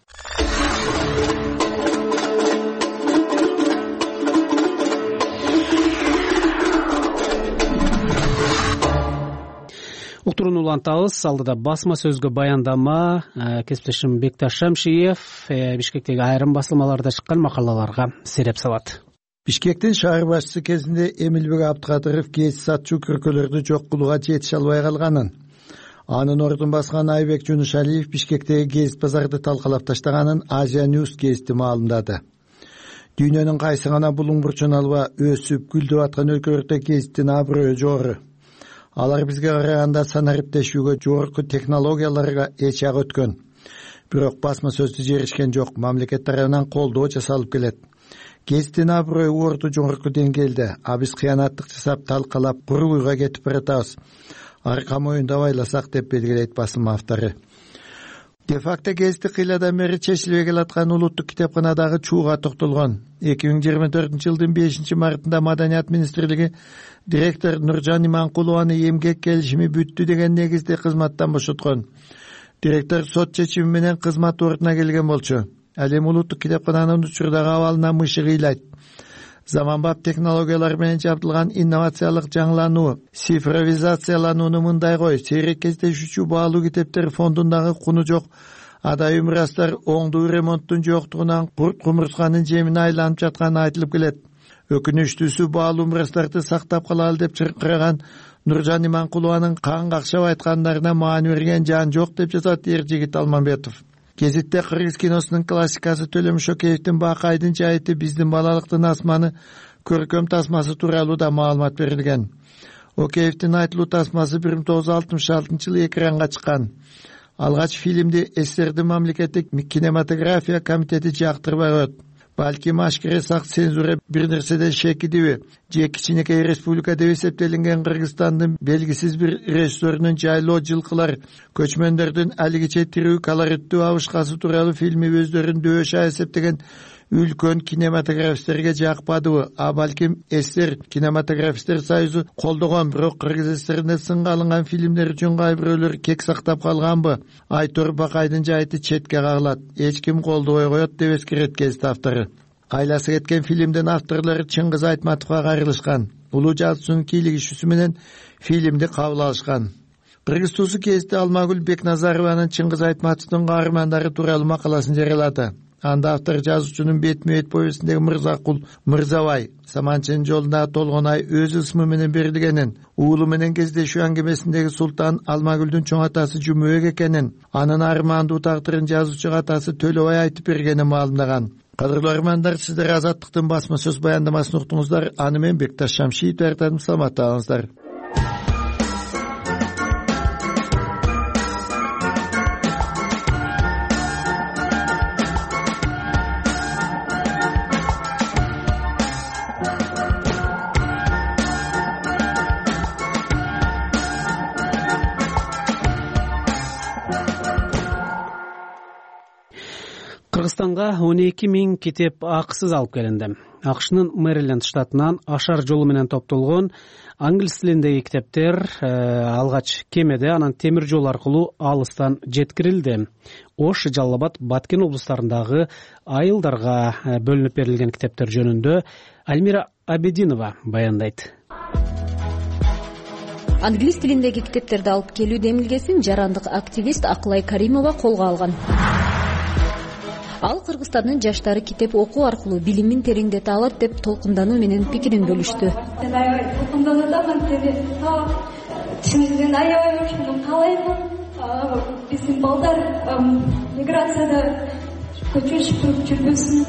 Уктурууну улантабыз. Алдыда басма сөзгө баяндама кесиптешим Бекташ Шамшиев Бишкектеги айрым басылмаларда чыккан макалаларга сереп салат. Бишкектин шаар башчысы кезинде Эмилбек Абдыкадыров гез сатчу көркөлөрдү жок кылууга жетише албай калганын, анын ордун баскан Айбек Жунушалиев Бишкектеги гез базарды талкалап таштаганын Азия News гезити маалымдады. Дүйнөнүн кайсы гана булуң бурчун алба өсүп гүлдөп аткан өлкөлөрдө гезиттин аброю жогору. Алар бизге караганда санариптешүүгө, жогорку технологияларга эч ак өткөн. Бирок басма сөздү жеришкен жок, мамлекет тарабынан колдоо жасалып келет. Гезиттин аброю орду жогорку деңгээлде, а биз кыянаттык жасап талкалап курулууга кетип баратабыз. Арка моюнда байласак деп белгилейт басылма автору. Де-факто гезити кыйладан бери чечилбей келаткан улуттук китепканадагы чууга токтолгон. 2024 жылдын 5 мартында Маданият министрлиги директор Нуржан Иманкулованы эмгек келишими бүттү деген негизде кызматтан бошоткон. Директор сот чечими менен кызмат ордуна келген болчу. Ал эми улуттук китепкананын учурдагы абалына мышы кыйлайт. Заманбап технологиялар менен жабдылган инновациялык жаңылануу, цифровизацияланууну мындай кой, сейрек кездешүүчү баалуу китептер фондундагы куну жок адай мурастар оңдуу ремонттун жоктугунан курт кумурсканын жемине айланып жатканы айтылып келет. Өкүнүчтүүсү баалуу мурастарды сактап калалы деп чыркыраган Нуржан Иманкулованын кан какшап айткандарына маани берген жан жок деп жазат Эржигит Алмамбетов. Гезитте кыргыз киносунун классикасы Төлөм Шокеевдин Бакайдын жайыты биздин балалыктын асманы көркөм тасмасы тууралуу да маалымат берилген. Океевдин айтылуу тасмасы 1966 жылы экранга чыккан. Алгач фильмди СССРдин мамлекеттик кинематография комитети жактырбай коет. Балким ашкере сак цензура бир нерседен шекидиби, же кичинекей республика деп эсептелинген Кыргызстандын белгисиз бир режиссерунун жайлоо жылкылар, көчмөндөрдүн алигиче тирүү колориттүү абышкасы тууралуу фильми өздөрүн дөшө эсептеген үлкөн кинематографисттерге жакпадыбы, а балким СССР кинематографисттер союзу колдогон, бирок Кыргыз СССРинде сынга алынган фильмдер үчүн кай бирөөлөр кек сактап калганбы? Айтор Бакайдын жайыты четке кагылат, эч ким колдобой коет деп эскерет гезит автору. Кайласы кеткен фильмдин авторлору Чыңгыз Айтматовго кайрылышкан. Улуу жазуучунун кийлигишүүсү менен фильмди кабыл алышкан. Кыргыз туусу кезде Алмагүл Бекназарованын Чыңгыз Айтматовдун каармандары тууралуу макаласын жарыялады. Анда автор жазуучунун бетме-бет повестиндеги Мырзакул Мырзабай Саманчынын жолундагы толгон ай өз ысмы менен берилгенин, уулу менен кездешүү аңгемесиндеги Султан Алмагүлдүн чоң атасы Жумөк экенин, анын армандуу тагдырын жазуучу атасы Төлөбай айтып бергенин маалымдаган. Кадырлуу армандар, сиздер Азаттыктын басма сөз баяндамасын уктуңуздар. Аны мен Бекташ Шамшиев даярдадым. Саламаттаңыздар. Кыргызстанга 12 000 китеп акысыз алып келинди. АКШнын Мэриленд штатынан Ашар жолу менен топтолгон англис тилиндеги китептер алгач кемеде, анан темир жол аркылуу алыстан жеткирилди. Ош, Жалал Абад, Баткен облустарындагы айылдарга бөлүнүп берилген китептер жөнүндө Альмира Абединова баяндайт. Англис тилиндеги китептерди алып келүү демилгесин жарандык активист Акылай Каримова колго алган. Ал Кыргызстандын жаштары китеп окуу аркылуу билимин тереңдете алат деп толкундануу менен пикирин бөлүштү. Мен аябай толкунданып атам, чынымен аябай ошону каалаймын. Биздин балдар миграцияда көчүп жүрбөсүн,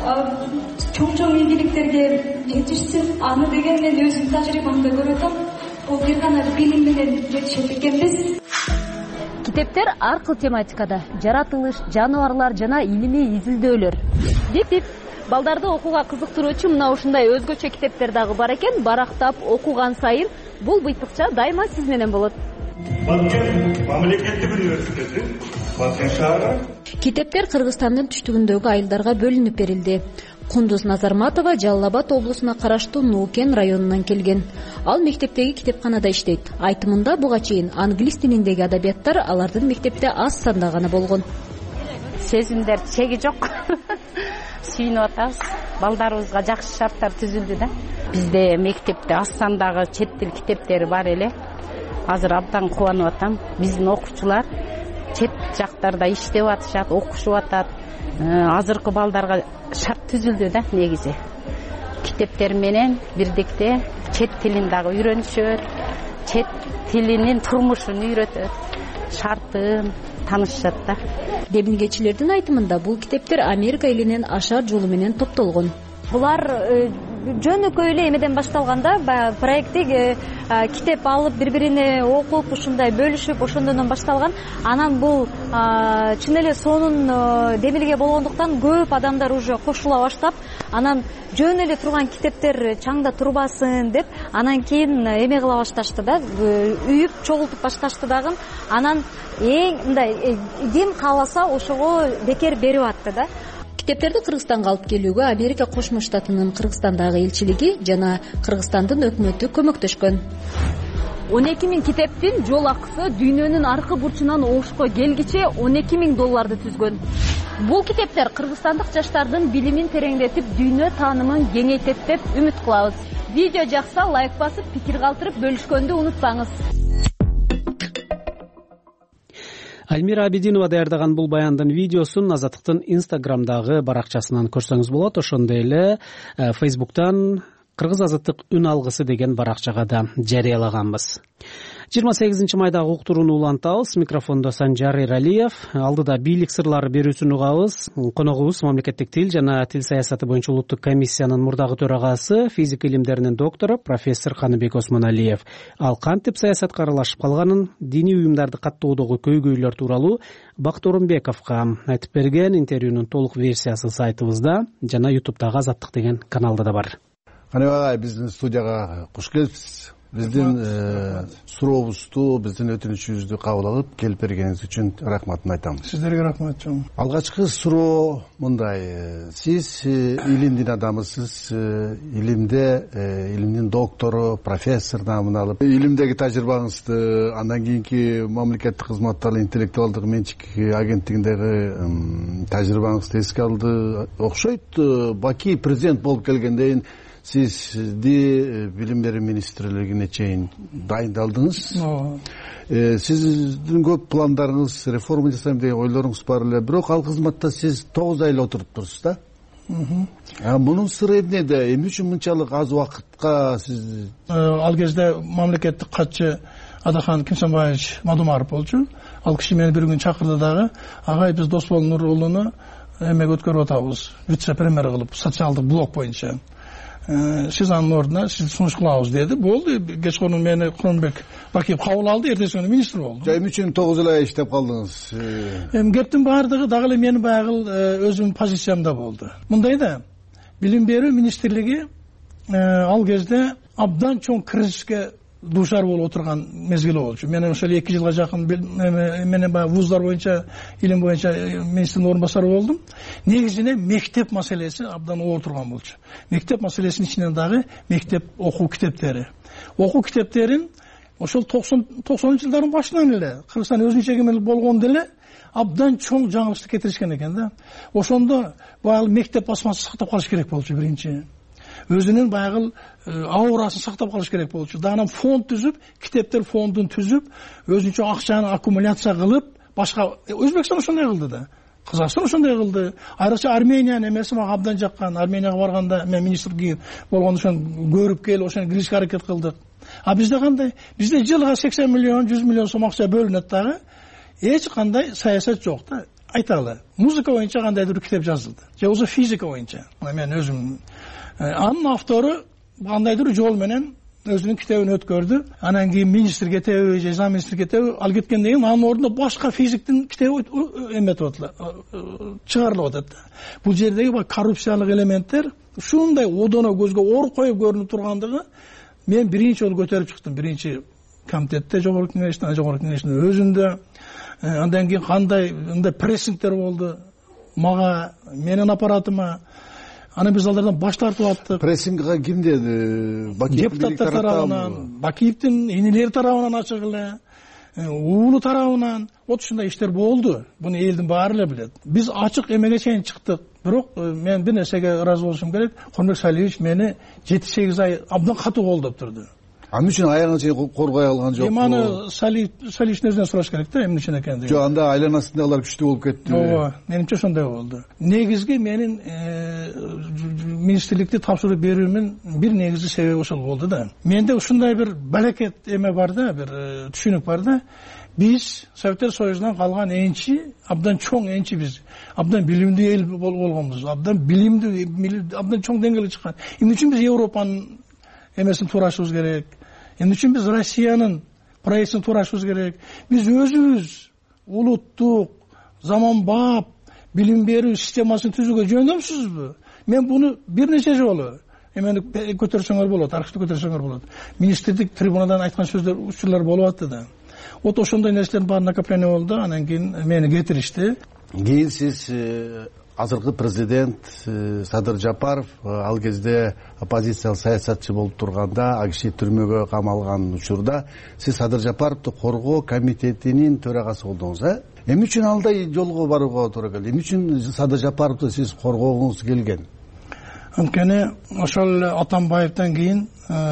чоң ийгиликтерге жетишсин. Аны деген мен өзүм тажрыйбамда көрүп атам. Бул бир гана билим менен жетишет экенбиз. Китептер ар кыл тематикада: жаратылыш, жаныбарлар жана илимий изилдөөлөр. Деп балдарды окууга кызыктыруучу мына ушундай өзгөчө китептер дагы бар экен. Барактап окуган сайын бул быйтыкча дайыма сиз менен болот. Баткен мамлекеттик университети, Баткен шаары. Китептер Кыргызстандын түштүгүндөгү айылдарга бөлүнүп берилди. Кундуз Назарматова Жалал Абад облусуна караштуу Нуукен районунан келген. Ал мектептеги китепканада иштейт. Айтымында буга чейин англис тилиндеги адабияттар алардын мектепте аз санда гана болгон. Сезимдер чеги жок. Сүйүнүп атабыз. Балдарыбызга жакшы шарттар түзүлдү да. Бизде мектепте аз сандагы чет тил китептери бар эле. Азыр абдан кубанып атам. Биздин окуучулар чет жактарда иштеп атышат, окушуп атат. Азыркы балдарга шарт түзүлдү да негизи. Китептер менен бирдикте чет тилин дагы үйрөнүшөт, чет тилинин турмушун үйрөтөт, шартын таанышышат да. Демилгечилердин айтымында бул китептер Америка элинен Ашар жолу менен топтолгон. Булар жөнөкөй эле эмеден башталганда, баягы проекттик китеп алып бири-бирине окуп, ушундай бөлүшүп, ошондон башталган. Анан бул чын эле сонун демилге болгондуктан көп адамдар уже кошула баштап, анан жөн эле турган китептер чаңда турбасын деп, анан кийин эме кыла башташты да, үйүп чогултуп башташты дагы. Анан эң мындай ким кааласа ошого бекер берип атты да. Китептерди Кыргызстанга алып келүүгө Америка Кошмо Штатынын Кыргызстандагы элчилиги жана Кыргызстандын өкмөтү көмөктөшкөн. 12 000 китептин жол акысы дүйнөнүн аркы бурчунан Ошко келгиче $12,000 түзгөн. Бул китептер кыргызстандык жаштардын билимин тереңдетип, дүйнө таанымын кеңейтет деп үмүт кылабыз. Видео жакса лайк басып, пикир калтырып бөлүшкөндү унутпаңыз. Альмира Абединова даярдаган бул баяндын видеосун Азаттыктын Инстаграмдагы баракчасынан көрсөңүз болот. Ошондой эле Фейсбуктан Кыргыз Азаттык үн алгысы деген баракчага да жарыялаганбыз. 28 майдагы уктурууну улантабыз. Микрофондо Санжар Эралиев. Алдыда бийлик сырлары берүүсүн угабыз. Коногубуз мамлекеттик тил жана тил саясаты боюнча улуттук комиссиянын мурдагы төрагасы, физика илимдеринин доктору профессор Каныбек Осмоналиев. Ал кантип саясатка аралашып калганын, диний уюмдарды каттоодогу көйгөйлөр тууралуу Бакыт Орунбековго айтып берген. Интервьюнун толук версиясы сайтыбызда жана YouTube'дагы Азаттык деген каналда да бар. Каныбек агай, биздин студияга куш келипсиз. Биздин сурообузду, биздин өтүнүчүбүздү кабыл алып келип бергениңиз үчүн рахматын айтам. Сиздерге рахмат чоң. Алгачкы суроо мындай: сиз илимдин адамысыз, илимдин доктору, профессор наамын алып, илимдеги тажрыйбаңызды, андан кийинки мамлекеттик кызматтагы интеллектуалдык менчик агенттигиндеги тажрыйбаңызды эске алды окшойт. Баки президент болуп келгенден кийин сизди билим берүү министрлигине чейин дайындалдыңыз. Сиздин көп пландарыңыз, реформа жасайм деген ойлоруңуз бар эле, бирок ал кызматта сиз 9 ай эле отуруп турсуз да. Мунун сыры эмнеде? Эмне үчүн мынчалык аз убакытка сиз? Ал кезде мамлекеттик катчы Адахан Кимсанбаевич Мадумаров болчу. Ал киши мени бир күн чакырды дагы: "Агай, биз Досбол Нурулууну эмеге өткөрүп атабыз, вице премьер кылып, социалдык блок боюнча. Сиз анын ордуна сиз сунуш кылабыз деди. Болду. Кечкурун мени Курманбек Бакиев кабыл алды, эртеси күнү министр болду. Эмне үчүн 9 ай иштеп калдыңыз? Кептин баардыгы дагы эле менин баягы өзүмдүн позициямда болду. Мындай да, билим берүү министрлиги ал кезде абдан чоң кризиске дуушар болуп отурган мезгил болчу. Мен ошол 2 жылга жакын менен баягы вуздар боюнча, илим боюнча министрдин орун басары болдум. Негизинен мектеп маселеси абдан оор турган болчу. Мектеп маселесинин ичинен дагы мектеп окуу китептери. Окуу китептерин ошол 90-жылдардын башынан эле Кыргызстан өзүнчө эгемендик болгондо эле абдан чоң жаңылыштык кетиришкен экен да. Ошондо баягы мектеп басмасын сактап калыш керек болчу биринчи. Өзүнүн баягы аурасын сактап калыш керек болчу. Дагы фонд түзүп, китептер фондун түзүп, өзүнчө акчаны аккумуляция кылып, башка Өзбекстан ошондой кылды да. Казакстан ошондой кылды. Айрыкча Армениянын эмеси мага абдан жаккан. Арменияга барганда мен министр болгондо ошону көрүп келип, ошону киришке аракет кылдык. А бизде кандай? Бизде жылга 80 миллион, 100 миллион сом акча бөлүнөт дагы. Эч кандай саясат жок да. Айталы. Музыка боюнча кандайдыр китеп жазылды. Же болбосо физика боюнча. Мен өзүм анын автору кандайдыр жол менен өзүнүн китебин өткөрдү. Анан кийин министр кетеби, же замминистр кетеби, ал кеткенден кийин анын ордуна башка физиктин китеби эметип атат, чыгарылып атат. Бул жердеги коррупциялык элементтер ушундай одоно көзгө оор коюп көрүнүп тургандыгы мен биринчи жолу көтөрүп чыктым. Биринчи комитетте, жогорку кеңештин өзүндө. Андан кийин кандай мындай прессингдер болду мага, менин аппаратыма. Аны биз алардан баш тартып аттык. Прессингге ким деди? Депутаттар тарабынан, Бакиевдин инелери тарабынан ачык эле, уулу тарабынан вот ушундай иштер болду. Буну элдин баары эле билет. Биз ачык эмеге чейин чыктык. Бирок мен бир нерсеге ыраазы болушум керек. Курманбек Салиевич мени 7-8 ай абдан катуу колдоп турду. Анын үчүн аягына чейин коргой алган жокпу? Аны Салиевичтин өзүнөн сураш керек да, эмне үчүн экенин. Жок, анда айланасында алар күчтүү болуп кетти. Ооба, менимче ошондой болду. Негизги менин министрликти тапшырып берүүмүн бир негизги себеби ошол болду да. Менде ушундай бир балекет эме бар да, бир түшүнүк бар да. Биз Советтер Союзунан калган энчи, абдан чоң энчи биз. Абдан билимдүү эл болгонбуз. Абдан билимдүү, абдан чоң деңгээлге чыккан. Эмне үчүн биз Европанын эмесин туурашыбыз керек? Эмне үчүн биз Россиянын проектин туурашыбыз керек? Биз өзүбүз улуттук, заманбап билим берүү системасын түзүүгө жөндөмсүзбү? Мен буну бир нече жолу эмени көтөрсөңөр болот, архивди көтөрсөңөр болот. Министрлик трибунадан айткан сөздөр, учурлар болуп атты да. Вот ошондой нерселердин баары накопление болду, анан кийин мени кетиришти. Кийин сиз азыркы президент Садыр Жапаров ал кезде оппозициялык саясатчы болуп турганда, ал киши түрмөгө камалган учурда сиз Садыр Жапаровду коргоо комитетинин төрагасы болдуңуз, Эмне үчүн алдай жолго барууга туура келди? Эмне үчүн Садыр Жапаровду сиз коргогуңуз келген? Анткени ошол Атамбаевден кийин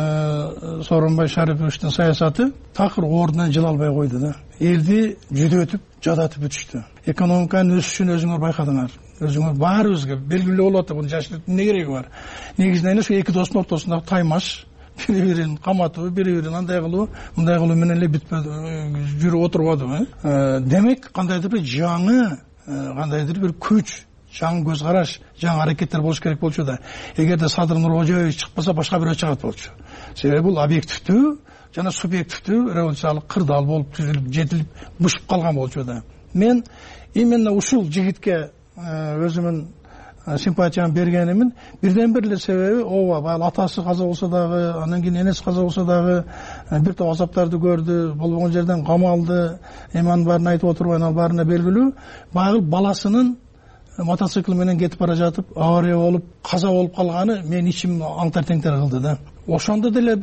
Сооронбай Шариповичтин саясаты такыр ордунан жыла албай койду да. Элди жүдөтүп, жадатып бүтүштү. Экономиканын өсүшүн өзүңөр байкадыңар. Өзүңөр баарыбызга белгилүү болуп атат, бунун жашырып эмне кереги бар? Негизинен ушу эки достун ортосундагы таймаш, бири-бирин каматуу, бири-бирин андай кылуу, мындай кылуу менен эле бүтпөдү, жүрүп отурбадыбы? Демек, кандайдыр бир жаңы, кандайдыр бир күч, жаңы көз караш, жаңы аракеттер болуш керек болчу да. Эгерде Садыр Нуркожоевич чыкпаса, башка бирөө чыгат болчу. Себеби бул объективдүү жана субъективдүү революциялык кырдаал болуп түзүлүп, жетилип, бушуп калган болчу да. Мен именно ушул жигитке өзүмүн симпатиямды бергенимин бирден бир эле себеби, ооба, баягы атасы каза болсо дагы, андан кийин энеси каза болсо дагы бир топ азаптарды көрдү, болбогон жерден камалды, анын баарын айтып отурбайм, ал баарына белгилүү. Баягы баласынын мотоцикл менен кетип бара жатып, авария болуп, каза болуп калганы мен ичим аңтар-теңтер кылды да. Ошондо деле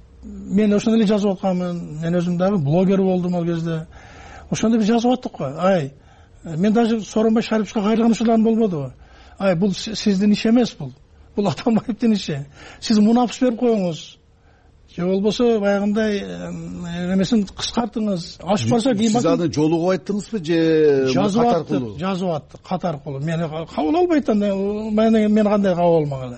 мен ошондо эле жазып атканмын. Мен өзүм дагы блогер болдум ал кезде. Ошондо биз жазып аттык го. Мен даже Сооронбай Шариповичке кайрылган учурларым болбодубу? Бул сиздин иш эмес бул. Бул Атамбаевдин иши. Сиз мунапыс берип коюңуз. Же болбосо баягындай эмесин кыскартыңыз. Ашып барса кийин сиз аны жолугуп айттыңызбы же катар кылуу? Жазып аттык, катар кылуу. Мени кабыл албайт анда. Мен кандай кабыл алмагыла.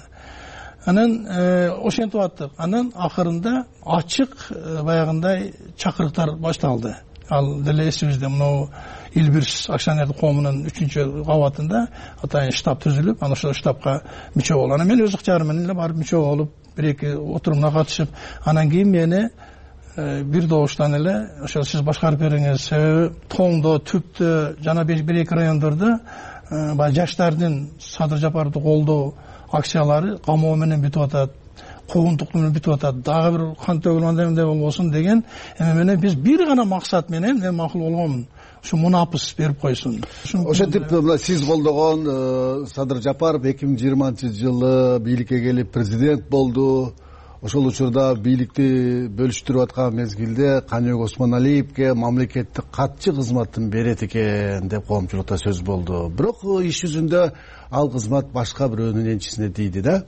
Анан ошентип аттык. Анан акырында ачык баягындай чакырыктар башталды. ал деле эсибизде мынау Илбирс акционердик коомунун 3-кабатында атайын штаб түзүлүп, ана ошол штабка мүчө болуп, анан мен өз ыктыярым менен эле барып мүчө болуп, 1-2 отурумга катышып, анан кийин мени бир добуштан эле ошо сиз башкарып бериңиз, себеби тоңдо, түптө жана 1-2 райондордо баягы жаштардын Садыр Жапаровду колдоо акциялары камоо менен бүтүп атат, куугунтук менен бүтүп атат, дагы бир кан төгүлүп андай болбосун деген эме менен биз бир гана максат менен мен макул болгонмун, ушу мунапыс берип койсун. Ошентип мына сиз колдогон Садыр Жапаров 2020-жылы бийликке келип президент болду. Ошол учурда бийликти бөлүштүрүп аткан мезгилде Каныбек Осмоналиевке мамлекеттик катчы кызматын берет экен деп коомчулукта сөз болду. Бирок иш жүзүндө ал кызмат башка бирөөнүн энчисине тийди да.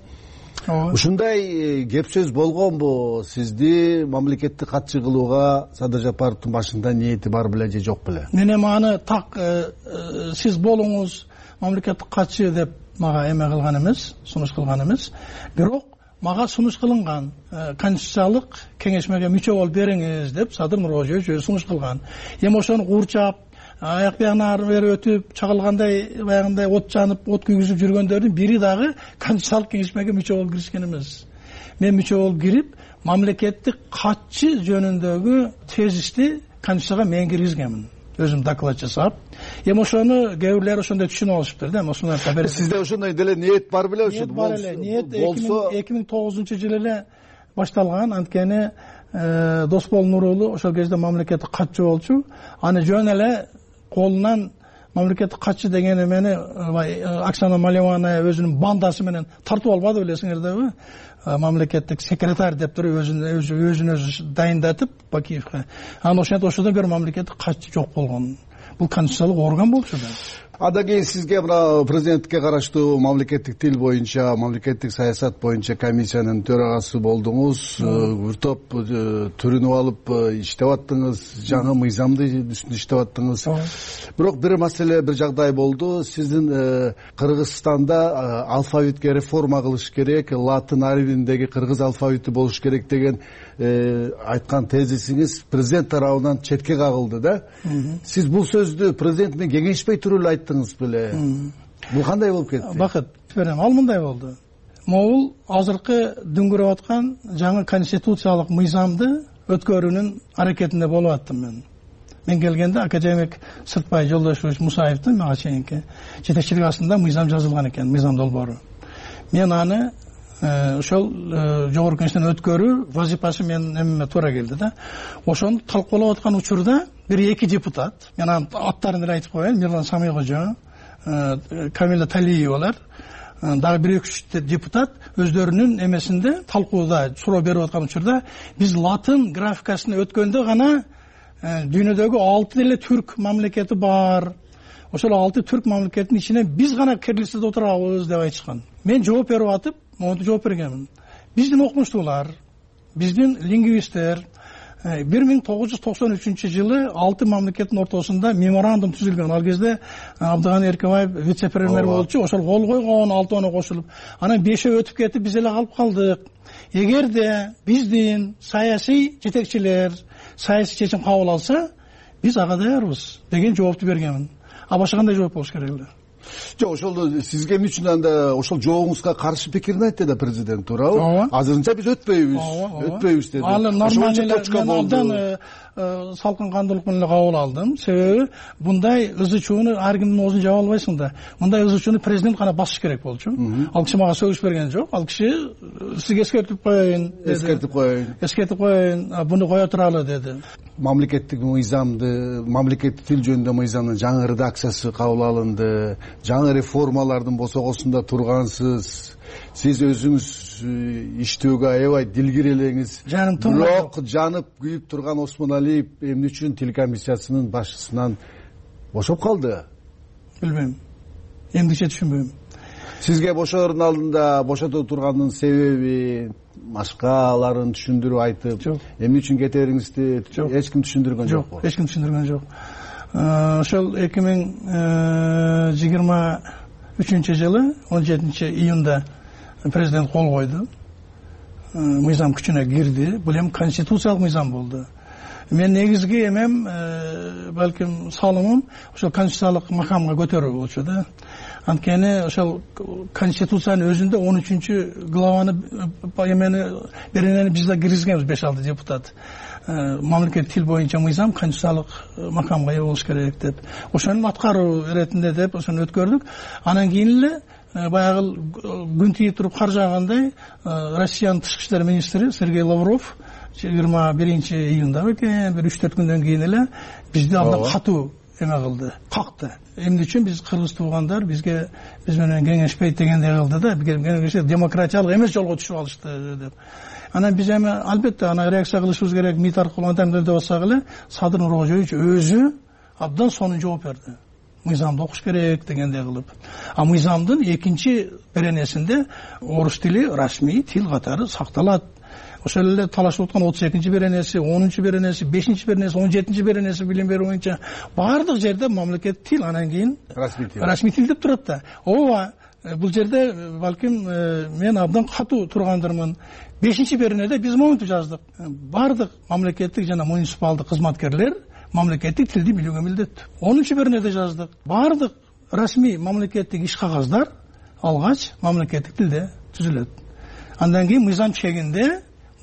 Ушундай кеп сөз болгонбу? Сизди мамлекеттик катчы кылууга Садыр Жапаровдун башында ниети бар беле же жок беле? Мен эми аны так сиз болуңуз мамлекеттик катчы деп мага эме кылган эмес, сунуш кылган эмес. Бирок мага сунуш кылынган конституциялык кеңешмеге мүчө болуп бериңиз деп Садыр Нуркожоевич өзү сунуш кылган. Эми ошону куурчап, аяк биягына ары бери өтүп, чагылгандай баягындай от жанып, от күйгүзүп жүргөндөрдүн бири дагы конституциялык кеңешмеге мүчө болуп киришкен эмес. Мен мүчө болуп кирип, мамлекеттик катчы жөнүндөгү тезисти конституцияга мен киргизгенмин. Өзүм доклад жасап. Эми ошону кээ бирлер ошондой түшүнүп алышыптыр да. Сизде ошондой деле ниет бар беле? Ниет бар эле. Ниет 2009-жылы эле башталган. Анткени Досбол Нурулу ошол кезде мамлекеттик катчы болчу. Аны жөн эле колунан мамлекеттик катчы деген эмени Оксана Малевана өзүнүн бандасы менен тартып албады билесиңерби? Мамлекеттик секретарь деп туруп өзүн дайындатып Бакиевке. Анан ошондон бери мамлекеттик катчы жок болгон. Бул конституциялык орган болчу да. Андан кийин сизге мына президенттикке караштуу мамлекеттик тил боюнча, мамлекеттик саясат боюнча комиссиянын төрагасы болдуңуз. Бир топ түрүнүп алып иштеп аттыңыз, жаңы мыйзамды үстүндө иштеп аттыңыз. Бирок бир маселе, бир жагдай болду. Сиздин Кыргызстанда алфавитке реформа кылыш керек, латын арбиндеги кыргыз алфавити болуш керек деген айткан тезисиңиз президент тарабынан четке кагылды да. Сиз бул сөздү президент менен кеңешпей туруп эле айттыңыз беле? Бул кандай болуп кетти? Бакыт берем, ал мындай болду. Могул азыркы дүңгүрөп аткан жаңы конституциялык мыйзамды өткөрүүнүн аракетинде болуп аттым мен. Мен келгенде академик Сыртбай Жолдошевич Мусаевдин мага чейинки жетекчилик астында мыйзам жазылган экен, мыйзам долбоору. Мен аны ошол жогорку кеңештен өткөрүү вазифасы менин эмеме туура келди да. Ошону талкуулап аткан учурда 1-2 депутат, мен аттарын эле айтып коеюн, Мирлан Самыйкожо, Камила Талиевалар, дагы 1-2 депутат өздөрүнүн эмесинде талкууда суроо берип аткан учурда биз латын графикасына өткөндө гана дүйнөдөгү 6 деле түрк мамлекети бар. Ошол 6 түрк мамлекетинин ичине биз гана кирлицада отурабыз деп айтышкан. Мен жооп берип атып, монту жооп бергенмин. Биздин окумуштуулар, биздин лингвисттер 1993-жылы 6 мамлекеттин ортосунда меморандум түзүлгөн. Ал кезде Абдыганы Эркебаев вице-премьер болчу, ошол кол койгон 6 кошулуп. Анан 5 өтүп кетип, биз эле калып калдык. Эгерде биздин саясий жетекчилер саясий чечим кабыл алса, биз ага даярбыз деген жоопту бергенмин. А башка кандай жооп болуш керек эле? Жок, ошол сизге эмне үчүн анда ошол жообуңузга каршы пикирин айтты да президент, туурабы? Азырынча биз өтпөйбүз деди. Ал нормально абдан салкын кандуулук менен кабыл алдым. Себеби мындай ызы чууну ар кимдин оозун жаба албайсың да. Мындай ызы чууну президент гана басыш керек болчу. Ал киши мага сөгүш берген жок. Ал киши сизге эскертип коеюн деди. Буну кое туралы деди. Мамлекеттик мыйзамды, мамлекеттик тил жөнүндө мыйзамдын жаңы редакциясы кабыл алынды. Жаңы реформалардын босогосунда тургансыз. Сиз өзүңүз иштөөгө аябай дилгир элеңиз. Бирок жанып күйүп турган Осмоналиев эмне үчүн тил комиссиясынын башчысынан бошоп калды? Билбейм. Эмдиче түшүнбөйм. Сизге бошоордун алдында бошотуп турганынын себеби башкаларын түшүндүрүп айтып, эмне үчүн кетериңизди эч ким түшүндүргөн жокпу? Эч ким түшүндүргөн жок. Ошол 2023-жылы 17-июнда президент кол койду. Мыйзам күчүнө кирди. Бул эми конституциялык мыйзам болду. мен негизги эмем балким салымым ошол конституциялык макамга көтөрүү болчу да. Анткени ошол конституциянын өзүндө 13 главаны эмени беренени биз да киргизгенбиз 5-6 депутат. Мамлекеттик тил боюнча мыйзам конституциялык макамга ээ болуш керек деп. Ошонун аткаруу иретинде деп ошону өткөрдүк. Анан кийин эле баягы күн тийип туруп каржагандай Россиянын тышкы иштер министри Сергей Лавров 21-июнда экен, бир 3-4 күндөн кийин эле бизди абдан катуу эме кылды, какты. Эмне үчүн биз кыргыз туугандар биз менен кеңешпейт дегендей кылды да, демократиялык эмес жолго түшүп алышты деп. Анан биз эми албетте ана реакция кылышыбыз керек, МИД аркылуу антамдел деп атсак эле Садыр Нуркожоевич өзү абдан сонун жооп берди. Мыйзамды окуш керек дегендей кылып. А мыйзамдын экинчи беренесинде орус тили расмий тил катары сакталат. Ошол эле талашып аткан 32-чи беренеси, 10-чу беренеси, 5-чи беренеси, 17-чи беренеси билим берүү боюнча баардык жерде мамлекеттик тил, анан кийин расмий тил деп турат да. Ооба, бул жерде балким мен абдан катуу тургандырмын. 5-чи беренеде биз момунтип жаздык. Баардык мамлекеттик жана муниципалдык кызматкерлер мамлекеттик тилди билүүгө милдеттүү. 10-чу беренеде жаздык. Баардык расмий мамлекеттик иш кагаздар алгач мамлекеттик тилде түзүлөт. Андан кийин мыйзам чегинде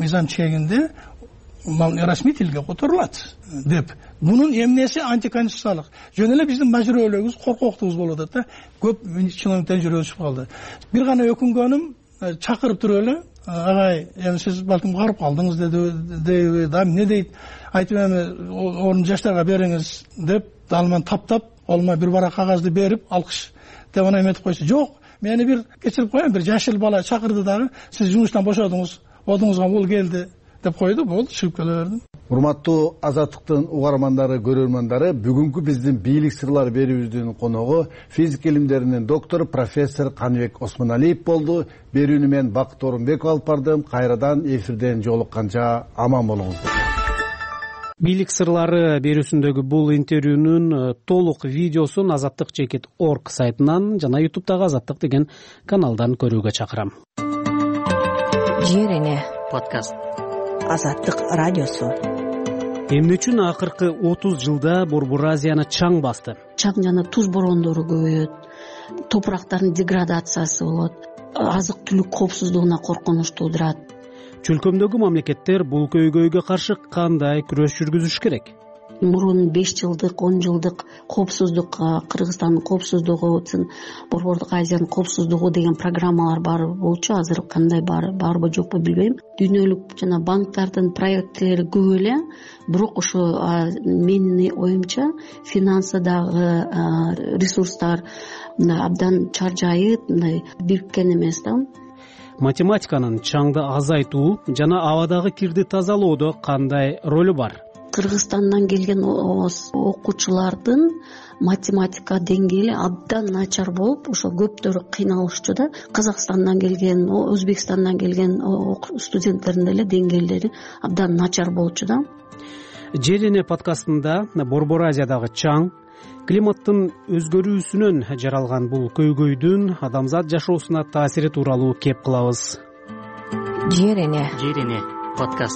расмий тилге которулат деп. Бунун эмнеси антиконституциялык. Жөн эле биздин мажүрөлүгүбүз, коркоктугубуз болуп атат да. Көп чиновниктер жүрөшүп калды. Бир гана өкүнгөнүм чакырып туруп эле, агай, эми сиз балким карып калдыңыз деди, да эмне дейт, айтып эми орун жаштарга бериңиз деп, далман таптап, колума бир барак кагазды берип, алкыш деп анан эметип койсо, жок, мени бир кечирип коеюн, бир жашыл бала чакырды дагы, сиз жумуштан бошодуңуз, одуңузга бул келди деп койду, болду, чыгып келе бердим. Урматтуу Азаттыктын угармандары, көрөрмандары, бүгүнкү биздин бийлик сырлары берүүбүздүн коногу физика илимдеринин доктору профессор Каныбек Осмоналиев болду. Берүүнү мен Бакыт Орунбеков алып бардым. Кайрадан эфирден жолукканча аман болуңуздар. Бийлик сырлары берүүсүндөгү бул интервьюнун толук видеосун azattik.org сайтынан жана YouTube'дагы Азаттык деген каналдан көрүүгө чакырам. Жерене подкаст. Азаттык радиосу. Эмне үчүн акыркы 30 жылда Борбор Азияны чаң басты? Чаң жана туз борондору көбөйөт, топурактардын деградациясы болот, азык-түлүк коопсуздугуна коркунуч туудурат. Чөлкөмдөгү мамлекеттер бул көйгөйгө каршы кандай күрөш жүргүзүш керек? Мурун 5 жылдык, 10 жылдык коопсуздук, Кыргызстандын коопсуздугу үчүн Борбордук Азиянын коопсуздугу деген программалар бар болчу. Азыр кандай барбы жокпу билбейм. Дүйнөлүк жана банктардын проекттери көп эле, бирок ошо менин оюмча финансыдагы ресурстар абдан чаржайып, бириккен эмес да. Математиканын чаңды азайтуу жана абадагы кирди тазалоодо кандай ролу бар? Кыргызстандан келген окуучулардын математика деңгээли абдан начар болуп, ошо көптөрү кыйналышчу да. Казакстандан келген, Өзбекстандан келген студенттердин деле деңгээлери абдан начар болчу да. Жерене подкастында Борбор Азиядагы чаң, климаттын өзгөрүүсүнөн жаралган бул көйгөйдүн адамзат жашоосуна таасири тууралуу кеп кылабыз. Жерене подкаст.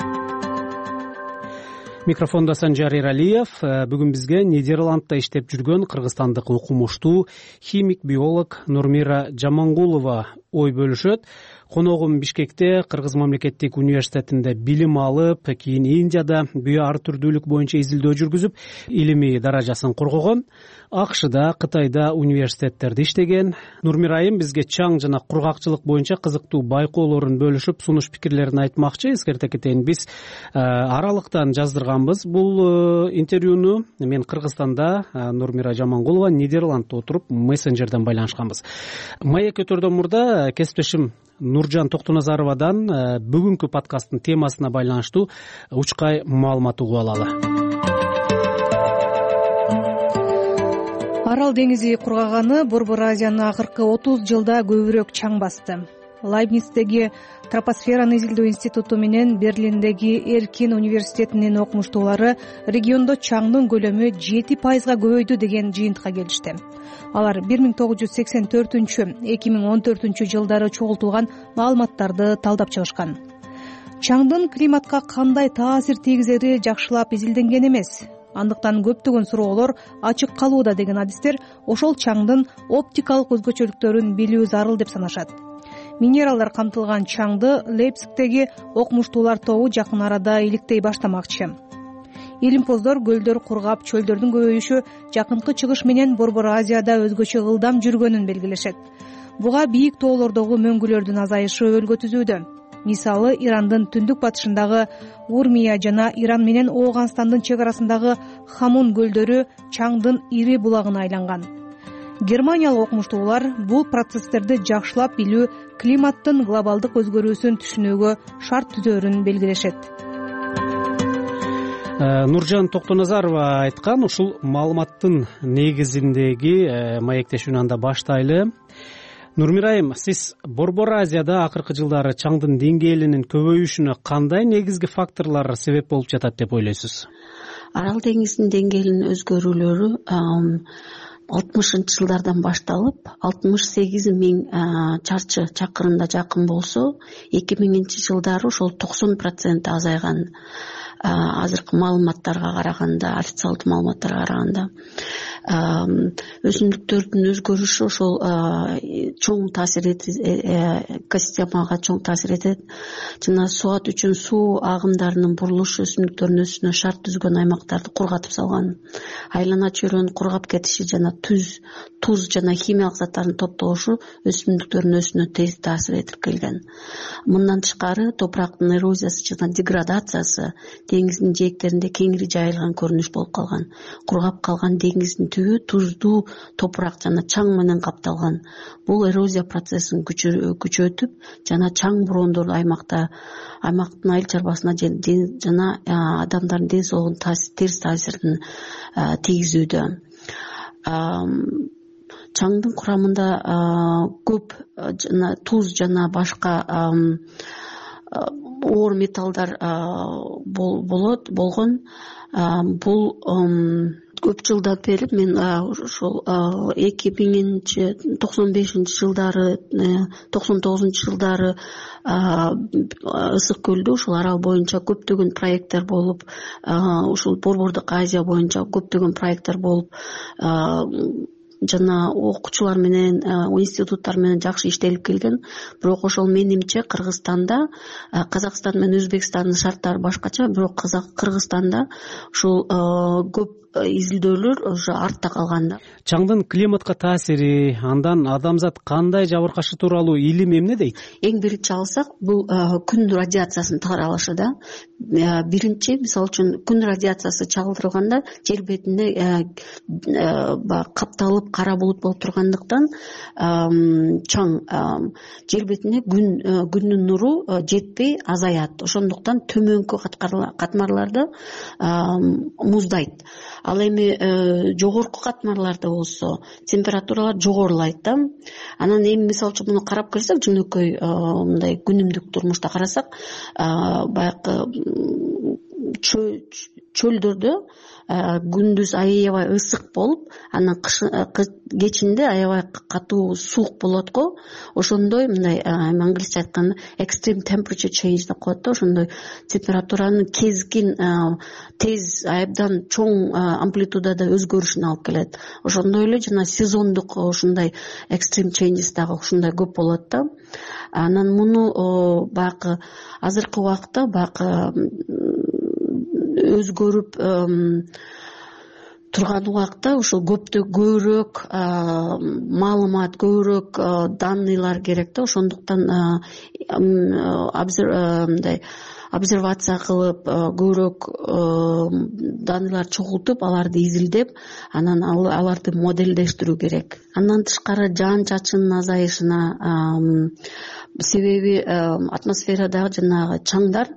Микрофонда Санжар Эралиев. Бүгүн бизге Нидерландта иштеп жүргөн кыргызстандык окумуштуу химик биолог Нурмира Жамангулова ой бөлүшөт. Коногум Бишкекте Кыргыз мамлекеттик университетинде билим алып, кийин Индияда био ар түрдүүлүк боюнча изилдөө жүргүзүп, илимий даражасын коргогон. АКШда, Кытайда университеттерде иштеген. Нурмира айым бизге чаң жана кургакчылык боюнча кызыктуу байкоолорун бөлүшүп, сунуш пикирлерин айтмакчы. Эскерте кетейин, биз аралыктан жаздырганбыз бул интервьюну. Мен Кыргызстанда, Нурмира Жамангулова Нидерландта отуруп мессенджерден байланышканбыз. Маек өтөрдөн мурда кесиптешим Нуржан Токтоназаровадан бүгүнкү подкасттын темасына байланыштуу учкай маалымат угуп алалы. Арал деңизи кургаганы Борбор Азияны акыркы 30 жылда көбүрөөк чаң басты. Лайбництеги Тропосфераны изилдөө институту менен Берлиндеги Эркин университетинин окумуштуулары региондо чаңдын көлөмү 7%га көбөйдү деген жыйынтыкка келишти. Алар 1984-2014 жылдары чогултулган маалыматтарды талдап чыгышкан. чаңдын климатка кандай таасир тийгизери жакшылап изилденген эмес, андыктан көптөгөн суроолор ачык калууда деген адистер ошол чаңдын оптикалык өзгөчөлүктөрүн билүү зарыл деп санашат. Минералдар камтылган чаңды Лейпцигтеги окумуштуулар тобу жакын арада иликтей баштамакчы. Илимпоздор көлдөр кургап, чөлдөрдүн көбөйүшү Жакынкы Чыгыш менен Борбор Азияда өзгөчө ылдам жүргөнүн белгилешет. Буга бийик тоолордогу мөңгүлөрдүн азайышы өбөлгө түзүүдө. Мисалы, Ирандын түндүк батышындагы Урмия жана Иран менен Ооганстандын чек арасындагы Хамун көлдөрү чаңдын ири булагына айланган. Германиялык окумуштуулар бул процесстерди жакшылап билүү климаттын глобалдык өзгөрүүсүн түшүнүүгө шарт түзөөрүн белгилешет. Нуржан Токтоназарова айткан ушул маалыматтын негизиндеги маектешүүнү анда баштайлы. Нурмирайым, сиз Борбор Азияда акыркы жылдары чаңдын деңгээлинин көбөйүшүнө кандай негизги факторлор себеп болуп жатат деп ойлойсуз? Арал деңизинин деңгээлинин өзгөрүүлөрү 60-жылдардан башталып 68 миң чарчы чакырымда жакын болсо, 2000 жылдары ошол 90% азайган. Азыркы маалыматтарга караганда, официалдуу маалыматтарга караганда, өсүмдүктөрдүн өзгөрүшү ошол чоң таасир этет, экосистемага чоң таасир этет. Жана суат үчүн суу агымдарынын бурулушу өсүмдүктөрдүн өсүүсүнө шарт түзгөн аймактарды кургатып салган. Айлана чөйрөнүн кургап кетиши жана туз жана химиялык заттардын топтолушу өсүмдүктөрдүн өсүүсүнө тез таасир этип келген. Мындан тышкары, топурактын эрозиясы жана деградациясы деңиздин жээктеринде кеңири жайылган көрүнүш болуп калган. Кургап калган деңиздин түбү туздуу топурак жана чаң менен капталган. Бул эрозия процессин күчөтүп жана чаң бороондор аймактын айыл чарбасына жана адамдардын ден соолугуна терс таасирин тийгизүүдө. Чаңдын курамында көп жана туз жана башка оор металлдар болгон. Бул көп жылдан бери мен ошол 95 жылдары, 99 жылдары Ысык көлдө ушул арал боюнча көптөгөн проекттер болуп, ушул Борбордук Азия боюнча көптөгөн проекттер болуп, жана окуучулар менен, институттар менен жакшы иштелип келген. Бирок ошол менимче Кыргызстанда, Казакстан менен Өзбекстандын шарттары башкача, бирок Кыргызстанда ушул көп изилдөөлөр уже артта калган. Чаңдын климатка таасири, андан адамзат кандай жабыркашы тууралуу илим эмне дейт? Эң биринчи алсак, бул күн радиациясынын таралышы да. Биринчи, мисалы үчүн, күн радиациясы чагылдырылганда жер бетине капталып кара булут болуп тургандыктан чаң жер бетине күндүн нуру жетпей азаят. Ошондуктан төмөнкү катмарларда муздайт. Ал эми жогорку катмарларда болсо температуралар жогорулайт да. Анан эми мисалы үчүн муну карап келсек, жөнөкөй мындай күнүмдүк турмушта карасак, баягы чөлдөрдө күндүз аябай ысык болуп, анан кечинде аябай катуу суук болот го. Ошондой мындай англисче айтканда extreme temperature change деп коет да. Ошондой температуранын кезкин, тез, абдан чоң амплитудада өзгөрүшүн алып келет. Ошондой эле жана сезондук ушундай extreme changes дагы ушундай көп болот да. Анан муну баягы азыркы убакытта баягы өзгөрүп турган убакта ушул көбүрөөк маалымат, көбүрөөк данныйлар керек да. Ошондуктан обсервация кылып, көбүрөөк данныйлар чогултуп, аларды изилдеп, анан аларды моделдештирүү керек. Андан тышкары жаан-чачындын азайышына себеби атмосферадагы жанагы чаңдар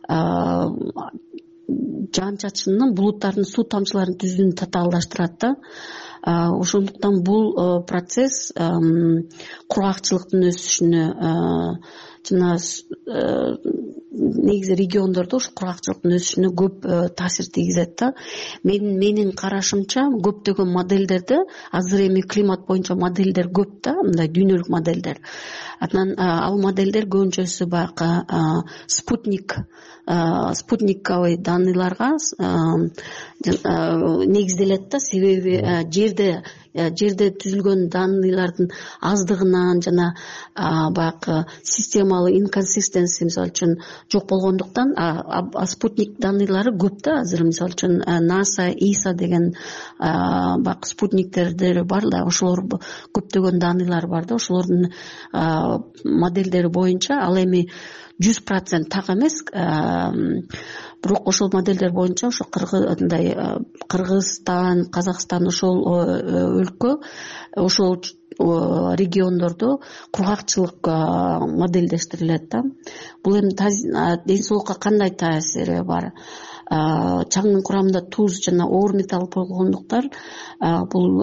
жаан-чачындын, булуттардын суу тамчыларынын түзүлүүнү татаалдаштырат да. Ошондуктан бул процесс кургакчылыктын өсүшүнө жана негизи региондордо ушу кургакчылыктын өсүшүнө көп таасир тийгизет да. Менин карашымча көптөгөн модельдерде азыр эми климат боюнча модельдер көп да, мындай дүйнөлүк модельдер. Анан ал модельдер көбүнчөсү баягы спутниковый данныйларга негизделет да. Себеби жерде түзүлгөн данныйлардын аздыгынан жана баягы системалуу инконсистенси мисалы үчүн жок болгондуктан спутник данныйлары көп да. Азыр мисалы үчүн NASA, ESA деген баягы спутниктердер бар да, ошолор көптөгөн данныйлар бар да. Ошолордун модельдери боюнча ал эми 100% так эмес, бирок ошол модельдер боюнча ошо Кыргызстан, Казакстан ошол өлкө, ошол региондордо кургакчылык модельдештирилет да. Бул эми ден соолукка кандай таасири бар? Чаңдын курамында туз жана оор металл болгондуктан бул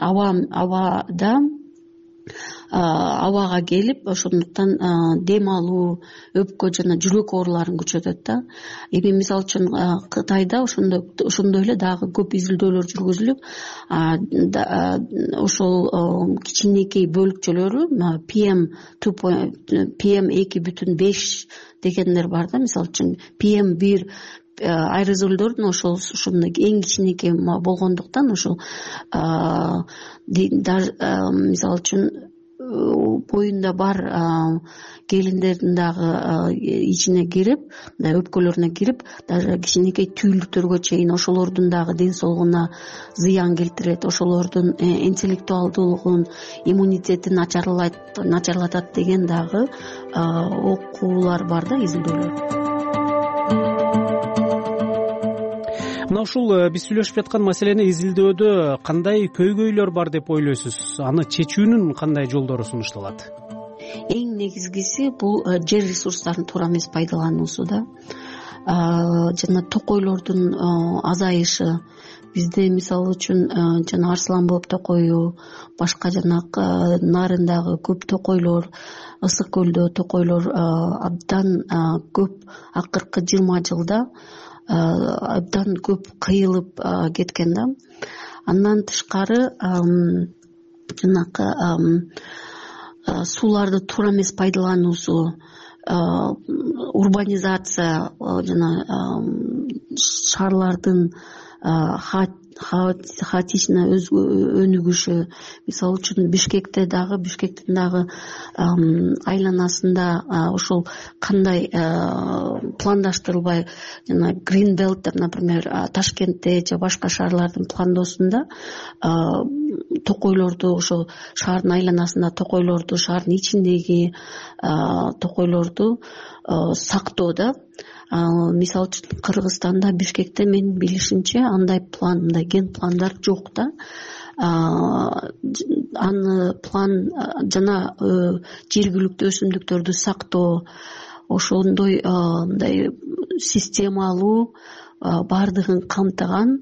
абага келип, ошондуктан дем алуу, өпкө жана жүрөк ооруларын күчөтөт да. Эми мисалы үчүн Кытайда ошондой эле дагы көп изилдөөлөр жүргүзүлүп, ошол кичинекей бөлүкчөлөрү PM2.5 дегендер бар да. Мисалы үчүн PM1 аэрозолдордун ошондой эң кичинекей болгондуктан ошол мисалы үчүн боюнда бар келиндердин дагы ичине кирип, өпкөлөрүнө кирип, даже кичинекей түйүлдүктөргө чейин ошолордун дагы ден соолугуна зыян келтирет, ошолордун интеллектуалдуулугун, иммунитетин начарлатат деген дагы окуулар бар да, изилдөөлөр. Мына ушул биз сүйлөшүп жаткан маселени изилдөөдө кандай көйгөйлөр бар деп ойлойсуз? Аны чечүүнүн кандай жолдору сунушталат? Эң негизгиси бул жер ресурстарын туура эмес пайдалануусу да. Жана токойлордун азайышы. Бизде мисалы үчүн жана Арсланбоб токою, башка жана нарындагы көп токойлор, Ысык көлдө токойлор абдан көп, акыркы 20 жылда абдан көп кыйылып кеткен да. Андан тышкары жанакы сууларды туура эмес пайдалануусу, урбанизация жана шаарлардын хаотично өнүгүшү. Мисалы үчүн Бишкектин дагы айланасында ошол кандай пландаштырылбай, жана Green Belt, например, Ташкентте же башка шаарлардын пландоосунда токойлорду, ошол шаардын айланасында токойлорду, шаардын ичиндеги токойлорду сактоо да. Мисалы үчүн Кыргызстанда, Бишкекте менин билишимче андай план, мындай ген пландар жок да. Аны план жана жергиликтүү өсүмдүктөрдү сактоо, ошондой мындай системалуу бардыгын камтыган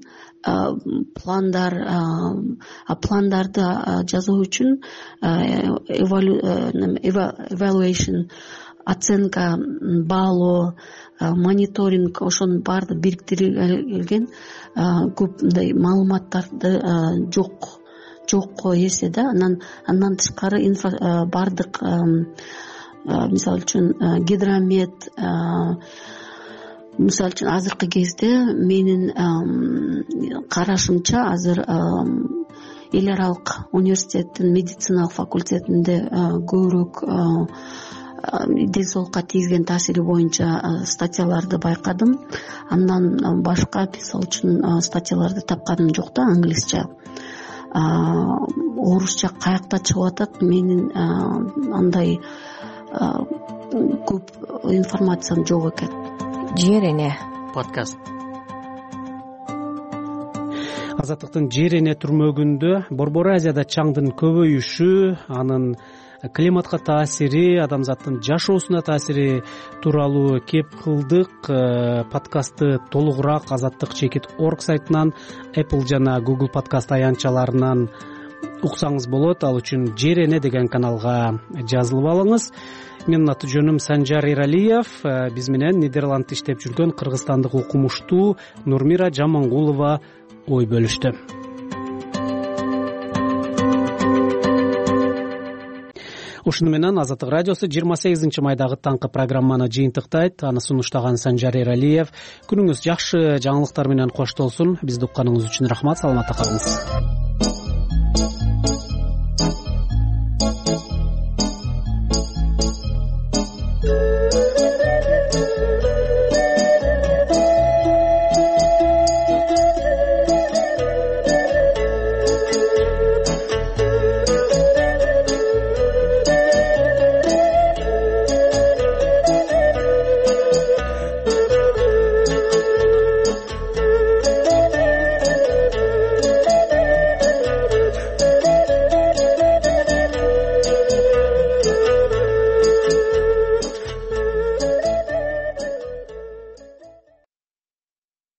пландарды жасоо үчүн evaluation, оценка, баалоо, мониторинг, ошонун баары бириктирилген көп мындай маалыматтарды жок эсе да. Андан тышкары бардык мисалы үчүн гидромет, мисалы үчүн азыркы кезде менин карашымча азыр эл аралык университеттин медициналык факультетинде көбүрөөк ден соолукка тийгизген таасири боюнча статьяларды байкадым. Андан башка мисалы үчүн статьяларды тапканым жок да, англисче. Орусча каякта чыгып атат, менин андай көп информациям жок экен. Жер эне подкаст. Азаттыктын жер эне түрмөгүндө Борбор Азияда чаңдын көбөйүшү, анын климатка таасири, адамзаттын жашоосуна таасири тууралуу кеп кылдык. Подкастты толугураак Азаттык.org сайтынан, Apple жана Google подкаст аянтчаларынан уксаңыз болот. Ал үчүн Жер эне деген каналга жазылып алыңыз. Менин аты жөнүм Санжар Эралиев. Биз менен Нидерландта иштеп жүргөн кыргызстандык окумуштуу Нурмира Жамангулова ой бөлүштү. Ушуну менен Азаттык радиосу 28 майдагы таңкы программаны жыйынтыктайт. Аны сунуштаган Санжар Эралиев. Күнүңүз жакшы жаңылыктар менен коштолсун. Бизди укканыңыз үчүн рахмат. Саламатта калыңыз.